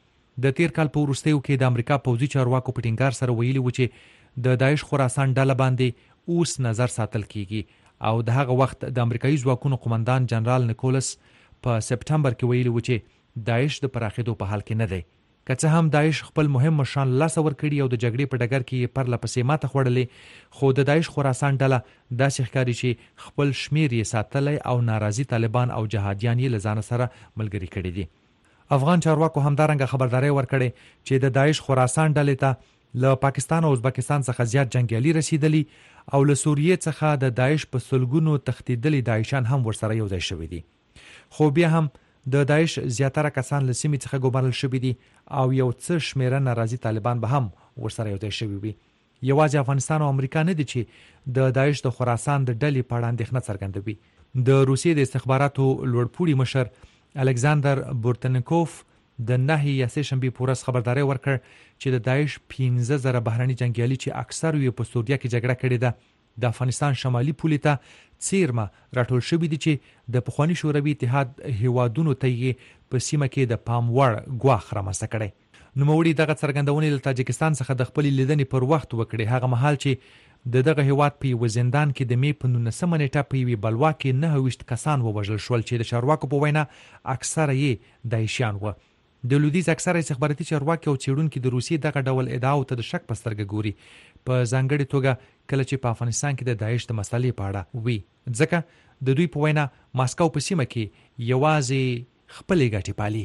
د تیر کال په وروستیو کې د امریکا پوځي چارواکو په ټینګار سره ویلي و چې د داعش خراسان ډله باندې اوس نظر ساتل کیږي او د هغه وخت د امریکایي ځواکونو قومندان جنرال نیکولس په سپټمبر کې ویلي و چې داعش د پراخېدو په حال کې نه دی. که څه هم داعش خپل مهم مشران لاسه ورکړي او د جګړې په ډګر کې پرلپسې ماته خوړلې، خو د داعش خراسان ډله داسې ښکاري چې خپل شمیر یې ساتلی او ناراضي طالبان او جهادیان یې له ځانه سره ملګري کړي دي. افغان چارواکو همدارنګه خبرداری ورکړې چې د داعش خراسان ډلې ته له پاکستان او ازبکستان څخه زیات جنگیالي رسیدلی او له سوریې څخه د داعش په سلګونو تښتېدلي داعشان هم ورسره یو ځای شوي دي. خو بیا هم د داعش زیاتره کسان له سیمې څخه ګومارل شوي دي او یو څه شمیره ناراضي طالبان به هم ورسره یو ځای شوي وي. یوازې افغانستان او امریکا نه دي چې د داعش د خراسان د ډلې په اړه اندېښنه څرګندوي. د روسیې د استخباراتو لوړپوړي مشر الکساندر بورتنیکوف د 9 یا 3 شنبې په ورځ خبرداری ورکړ چې د داعش 15,000 بهرني جنگیالي چې اکثر یې په سوریه کې جګړه کړې ده د افغانستان شمالي پولې ته څیرمه راټول شوي دي چې د پخواني شوروي اتحاد هیوادونو ته یې په سیمه کې د پام وړ ګواښ رامنځته کړی. نوموړي دغه څرګندونې له تاجکستان څخه د خپلې لیدنې پر وخت وکړې، هغه مهال چې د دغه هیواد په یو زندان کې د می په 19 نیټه په یوې بلوا کې 29 کسان ووژل شول چې د چارواکو په وینا اکثره یې داعشیان وو. د لویدیځ اکثره استخباراتي چارواکي او څېړونکي د روسیې دغه ډول ادعاو ته د شک په سترګه ګوري، په ځانګړې توګه کله چې په افغانستان کې د داعش د مسلې په اړه وي، ځکه د دوی په وینا ماسکو په سیمه کې یوازې خپلې ګټې پالي.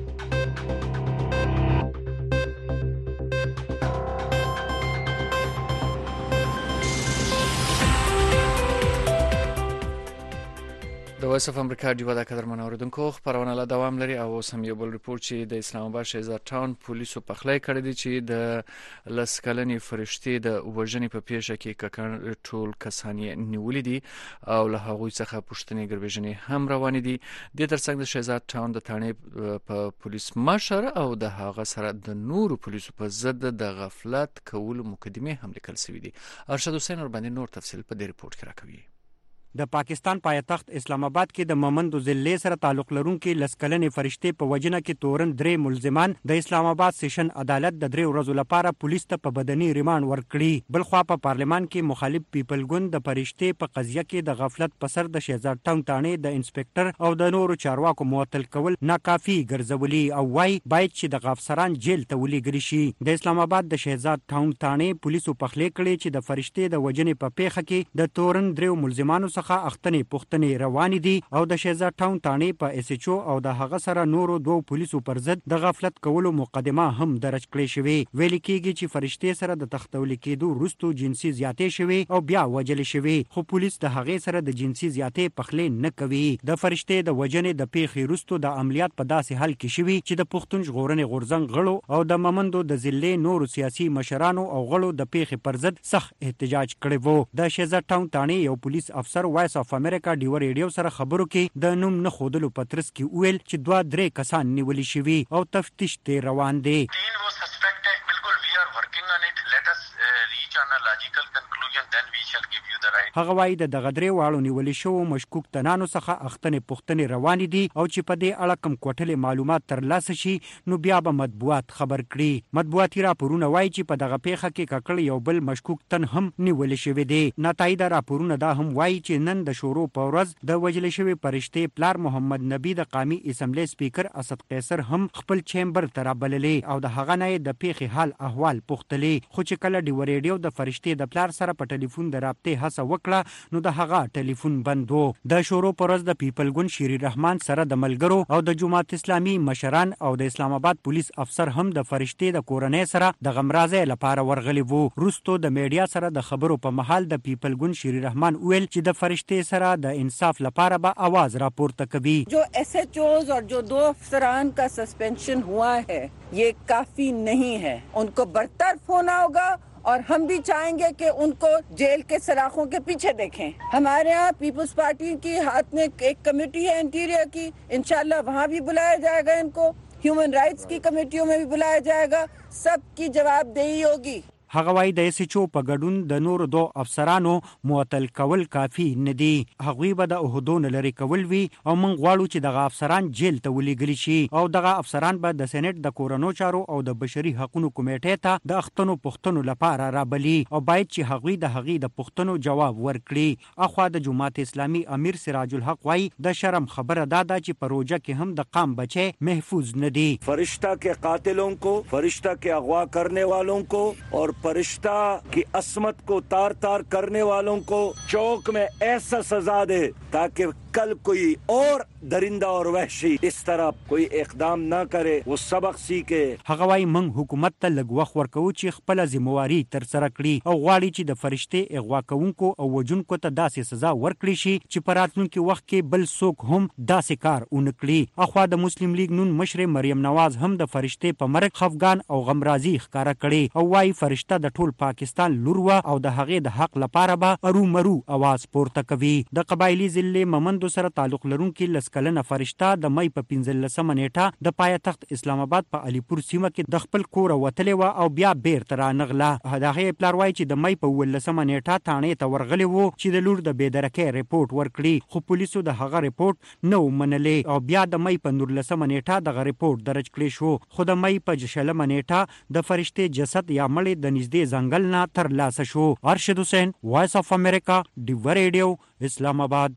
د وایس اف امریکا ډیوا د قدرمن اوریدونکو خبرونه له دوام لري او اوس هم یو بل ریپورت چې د اسلام آباد شهزاد ټاون پولیسو پخلی کړی دی چې د لسکلنې فرشتي د وژنې په پیښه کې ټول کسان یې نیولې دي او له هغوی څخه پوښتنې ګربېژنې هم روانې دي. د ترڅنګ د شهزاد ټاون د تانې په پولیس مشر او د هغه سره د نورو پولیسو په ضد د غفلت کولو مقدمه هم لیکل شوې دي. ارشد حسین اور باندې نور تفصیل په دې ریپورت کې راکوي. د پاکستان پایتخت اسلام آباد کې د مومندو ضلع سره تعلق لرونکي لسکلنې فرشتي په وجنه کې تورن درې ملزمان د اسلام آباد سیشن عدالت د 3 ورځې لپاره پولیس ته په بدني ریماند ورکړي. بل خو په پارلمان کې مخالف پیپل ګوند د فرشتي په قضیه کې د غفلت په سر د شهزاد ټاون تانې د انسپکټر او د نورو چارواکو معطل کول ناکافي ګرځولي او وايي باید چې د افسران جیل ته ولېږل شي. د اسلام آباد د شهزاد ټاون تانې پولیسو پخلی کړي چې د فرشتي د وجنې په پیښه کې د تورن درې ملزمانو اختنې پوښتنې روانې دي او د شهزاد ټاون تانې په اس ایچ او او د هغه سره نورو 2 پولیسو پر ضد د غفلت کولو مقدمه هم درج کړې شوې. ویل کېږي چې فرشتي سره د تختول کېدو وروسته جنسي زیاتې شوې او بیا وجل شوې، خو پولیس د هغې سره د جنسي زیاتې پخلی نه کوي. د فرشتي د وجنې د پیښې وروسته د عملیات په داسې حل کې شوي چې د پښتون ژغورنې غورځنګ غړو او د مومندو د ضلع نورو سیاسي مشرانو او غړو د پیښې پر ضد سخت احتجاج کړی وو. د شهزاد ټاون تانې یو پولیس افسر وایس اف امریکا ډیو ریډیو سره خبرو کې د نوم نه خودلو پترس کې ویل چې 2-3 کسان نیولې شوي او تفتیش ته روان دي. هغه وايي د دغه درې واړو نیولې شو مشکوک تنانو څخه اختنې پوښتنې روانې دي او چې په دې اړه کوم کوټلې معلومات ترلاسه شي نو بیا به مطبوعات خبر کړي. مطبوعاتي راپورونه وايي چې په دغه پیښه کې ککړ یو بل مشکوک تن هم نیولې شوی دی. ناتایده راپورونه دا هم وايي چې نن د شورو په ورځ د وجلې شوی فرشتي پلار محمد نبی د قومي اسمبلی سپیکر اسد قیصر هم خپل چیمبر ته رابللې او د هغه نه د پیښې حال احوال پوښتلې، خو چې کله ډیو ریډیو د فرشتي د پلار سره په ټلیفون د رابطې هڅه وکړه نو د هغه ټلیفون بند و. د شورو پرز د پیپل ګوند شری رحمان سره د ملګرو او د جماعت اسلامي مشران او د اسلام آباد پولیس افسر هم د فرشتي د کورنۍ سره د غمرازۍ لپاره ورغلي وو. روستو د میډیا سره د خبرو په محل د پیپل ګوند شری رحمان ویل چې د فرشتي سره د انصاف لپاره به आवाज راپورته کوي. जो एसएचओज और जो 2 अफसरान का सस्पेंशन हुआ है ये काफी नहीं है, उनको बरतरफ होना होगा और हम भी चाहेंगे कि उनको जेल के सलाखों के पीछे देखें. हमारे यहाँ पीपल्स पार्टी की हाथ में एक कमेटी है इंटीरियर की, इंशाल्लाह वहाँ भी बुलाया जाएगा, इनको ह्यूमन राइट्स की कमेटियों में भी बुलाया जाएगा, सबकी जवाबदेही होगी. هغه وايي د اس ایچ او په ګډون د نورو 2 افسرانو معطل کول کافي نه دي. هغوی به د عہدونو لري کول وي او موږ غواړو چې دغه افسران جیل ته ولېږل شي او دغه افسران به د سېنات د کورونو چارو او د بشري حقوقو کمیټې ته د اختنو پښتنو لپاره رابلي او باید چې هغوی د هغې د پښتنو جواب ورکړي. اخوا د جماعت اسلامي امیر سراج الحق وايي د شرم خبره ده چې پروژه کې هم د قام بچي محفوظ نه دي. فرشتہ کے قاتلوں کو، فرشتہ کے اغوا کرنے والوں کو اور فرشتہ کی عصمت کو تار تار کرنے والوں کو چوک میں ایسا سزا دے تاکہ کل کوئی اور درندہ اور وحشی اس طرح کوئی اقدام نہ کرے، وہ سبق سیکھے. هغه وايي موږ حکومت ته لږ وخت ورکوو چې خپل ذمہواری تر سره کړي او غواړي چې د فرشتي اغوا کوونکو او وجونکو ته داسې سزا ورکړي شي چې په راتلونکي وخت کې بل څوک هم داسې کار ونه کړي. اخوا د مسلم لیگ نون مشر مریم نواز هم د فرشتي په مرګ خفګان او غمرازي ښکارا کړي او وايي فرشته د ټول پاکستان لور او د هغې د حق لپاره به ارومرو आवाज پورته کوي. د قبایلی ضلع ضلع ممندو سره تعلق لرونکي لسکلنه فرشته د مې په 15 نیټه د پایتخت اسلام آباد په علي پور سیمه کې د خپل کور وتلې و او بیا بیرته رانغله. دغه پلار وایي چې د مې په 18 نیټه تانې ته ورغلی وو چې د لور د بېدرکۍ ریپورت ورکړي، خو پولیسو د هغه ریپورت نه ومنلې او بیا د مې په 19 نیټه دغه ریپورت درج کړی شو. خو د مې په 16 نیټه د فرشتې جسد یا مړی د نږدې ځنګل نه ترلاسه شو. ارشد حسین، وایس اف امریکا، ډیو ریډیو، اسلام آباد.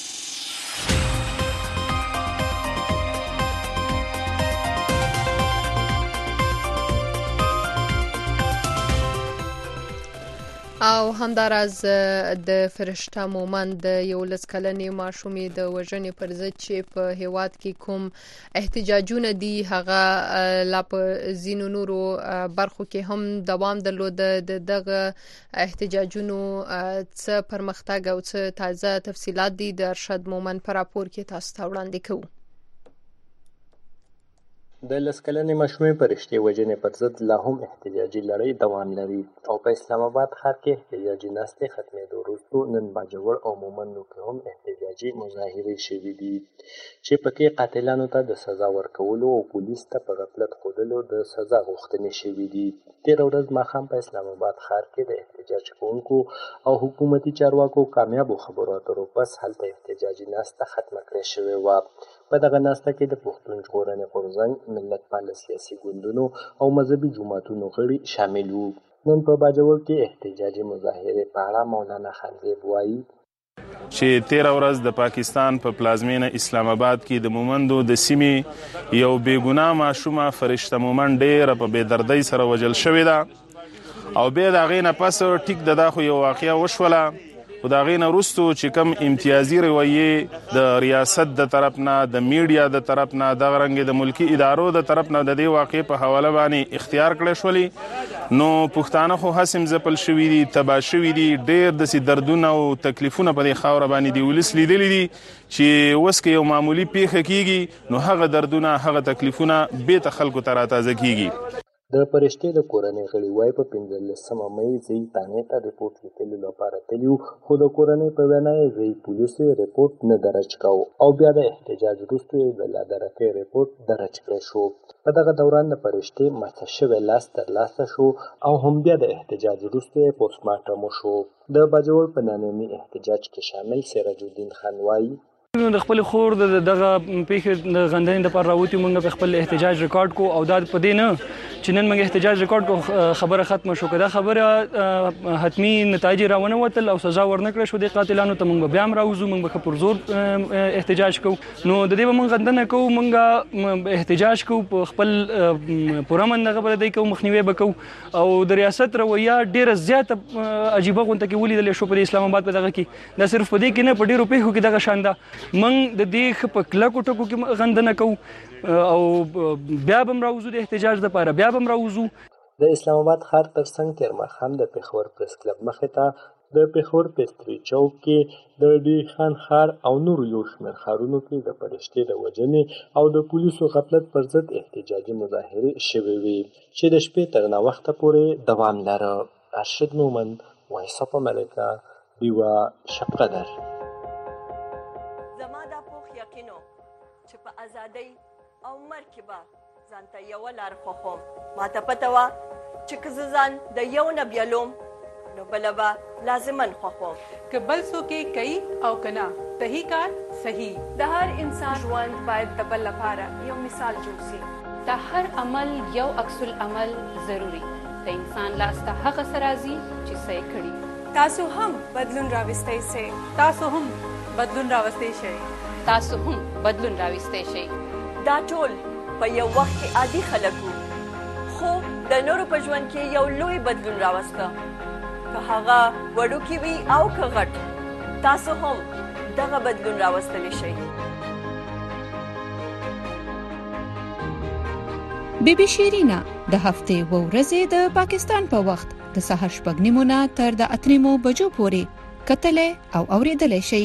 او همداراز د فرشته مومند د 11 کلنې ماشومې د وژنې پر ضد چې په هیواد کې کوم احتجاجونه دي هغه لا په ځینو نورو برخو کې هم دوام درلود. دغه احتجاجونو څه پرمختګ او څه تازه تفصيلات دي د ارشد مومند په راپور کې تاسو ته وړاندې کوو. د لسکلنې ماشومې فرشتې وژنې پر ضد لا هم احتجاجي لړۍ دوام لري او په اسلام آباد ښار کې احتجاجي ناستې ختمېدو وروسته نن باجوړ او مومندو کې هم احتجاجي مظاهرې شوي دي چې پکې قاتلانو ته د سزا ورکولو او پولیس ته په غفلت ښودلو د سزا غوښتنې شوي دي. تېره ورځ ماښام په اسلام آباد ښار کې د احتجاج کوونکو او حکومتي چارواکو کامیابو خبرو اترو پس هلته احتجاجي ناسته ختمه کړې شوې وه. په دغه ناسته کې د پښتون ژغورنې غورځنګ، ملت پاله سیاسي ګوندونو او مذهبي جماعتونو غړي شامل وو. نن په باجوړ کې احتجاجي مظاهرې په اړه مولانا خانزیب وایي چې 13 ورځ د پاکستان په پلازمینه اسلام آباد کې د مومندو د سیمې یو بېګناه ماشومه فرشته مومند ډېره په بېدردۍ سره وژل شوې ده او بیا د هغې نه پس ټیک د دا خو یو واقعه وشوله خو د هغې نه وروستو چې کوم امتیازي رویې د ریاست د طرف نه، د میډیا د طرف نه، دغه رنګې د ملکي ادارو د طرف نه د دې واقعې په حواله باندې اختیار کړی شولې، نو پښتانه خو هسې مځپل شوي دي، تباه شوي دي، ډېر داسې دردونه او تکلیفونه په دې خاوره باندې د ولس لیدلي دي چې اوس که یو معمولي پیښه کیږي نو هغه دردونه، هغه تکلیفونه بېرته خلکو ته راتازه کیږي. د فرشتې د کورنۍ غړي وایي په 15 مې زوی تانې ته ریپورټ لیکلو لپاره تللي وو، خو د کورنۍ په وینا یې زوی پولیسو ریپورټ نه درج کاوه او بیا د احتجاج وروسته یې د لادرکۍ ریپورټ درج کړی شو. په دغه دوران د فرشتې ماته شوی لاس ترلاسه شو او هم بیا د احتجاج وروسته یې پوسټمارټم وشو. د باجوړ په نامي احتجاج کې شامل سراج الدین خان وایي د خپل خور دغه پیښې د غندنې لپاره راوتی موږ په خپل احتجاج ریکارډ کو او دا په دې نه چې نن موږ احتجاج ریکارډ کو خبره ختمه شو. که دا خبره حتمی نتایج راونه وتل او سزا ورنکړه شو د قاتلانو ته موږ بیا هم راوځو، موږ به پر زور احتجاج کوو. نو د دې به موږ غندنه کوو، موږ احتجاج کوو په خپل پرامن دغه بلدی کوو، مخنیوي به کوو او د ریاست رویه ډېره زیاته عجیبه غونته کې ولیدل شو په اسلام آباد په دغه کې. دا صرف په دې کې نه، په ډېرو پیښو کې دغه شان ده. من د دې په کلکو ټکو کې غندنه کوو او بیا به هم راوځو د احتجاج لپاره، بیا به هم راوځو. د اسلام آباد ښار ترڅنګ تېر ماښام د پېښور پریس کلب مخې ته د پېښور پیستري چوک کې د ډي خان ښار او نورو یو شمېر ښارونو کې د فرشتې د وژنې او د پولیسو غفلت پر ضد احتجاجي مظاهرې شوې وې چې د شپې تر ناوخته پورې دوام لره. ارشد مومند، وایس اف امریکا، ډیوه شبقدر. چې په ازادۍ او مرګ کې به ځان ته یوه لار خوښوم. ما ته پته وه چې که زه ځان د یو نه بیلوم نو بله به لازمن خوښوم. که بل څوک یې کوي او که نه، صحیح کار صحیح. د هر انسان ژوند باید د بل لپاره یو مثال جوړ سي. د هر عمل یو عکس العمل ضروري. د انسان لاس ته هغه څه راځي چې څه یې کړي. تاسو هم بدلون راوستی سئ. تاسو هم بدلون راوستی شئ. تاسو هم بدلون راوستی شئ. دا ټول په یو وخت کې عادي خلک وو، خو د نورو په ژوند کې یو لوی بدلون راوسته. که هغه وړوکی وي او که غټ، تاسو هم دغه بدلون راوستلی شئ. بیبي شیرینا د هفتې و ورځې د پاکستان په وخت د سهار 6:30 نه تر د 8 بجو پورې کتلې او اوریدلې شئ.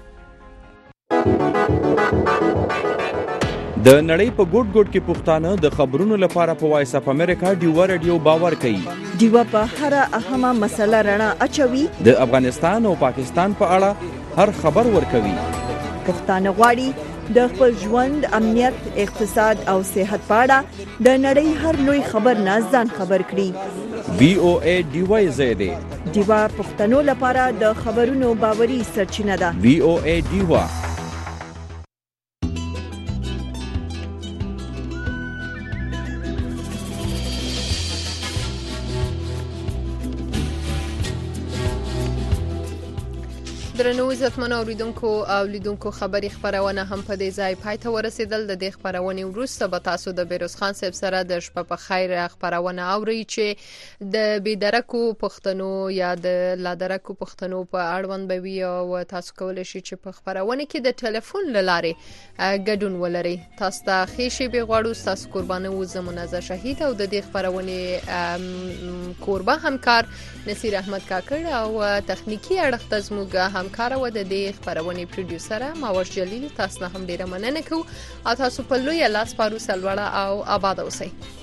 د نړۍ په ګوټ ګوټ کې پښتانه د خبرونو لپاره په وایس اف امریکا ډیو ریډیو باور کوي. ډیو په هر اهمه مسله رڼا اچوي. د افغانستان او پاکستان په اړه هر خبر ورکوي. پښتانه غواړي د خپل ژوند، امنیت، اقتصاد او صحت په اړه د نړۍ هر لوی خبر نه ځان خبر کړي. VOA ډیوای زیاده ډیوا پښتنو لپاره د خبرونو باوري سرچینه ده. VOA ډیوا. درنو عزتمنو اوریدونکو او لیدونکو خبری خبرونه هم په دې ځای پای ته ورسېدل. د دې خبرونې وروسته به تاسو د بیروز خان صاحب سره د شپه په خیر خبرونه اورئ چې د بيدرکو پښتنو یا د لادرکو پښتنو په اړوند به وي او تاسو کولای شئ چې په خبرونه کې د ټلیفون لارې ګډون ولرئ. تاسو ته خېشي به غواړو تاسو قربانه و زمونږه شهید او د دې خبرونه قربا همکار نصیر احمد کاکړ او تخنیکی اړخ ته زموږ همکار و د دې خبرونې پروډوسر ماوش جلیل. تاسو نه هم ډیره مننه کوم او تاسو په لوی لاس پارو سلوړه او آباد اوسئ.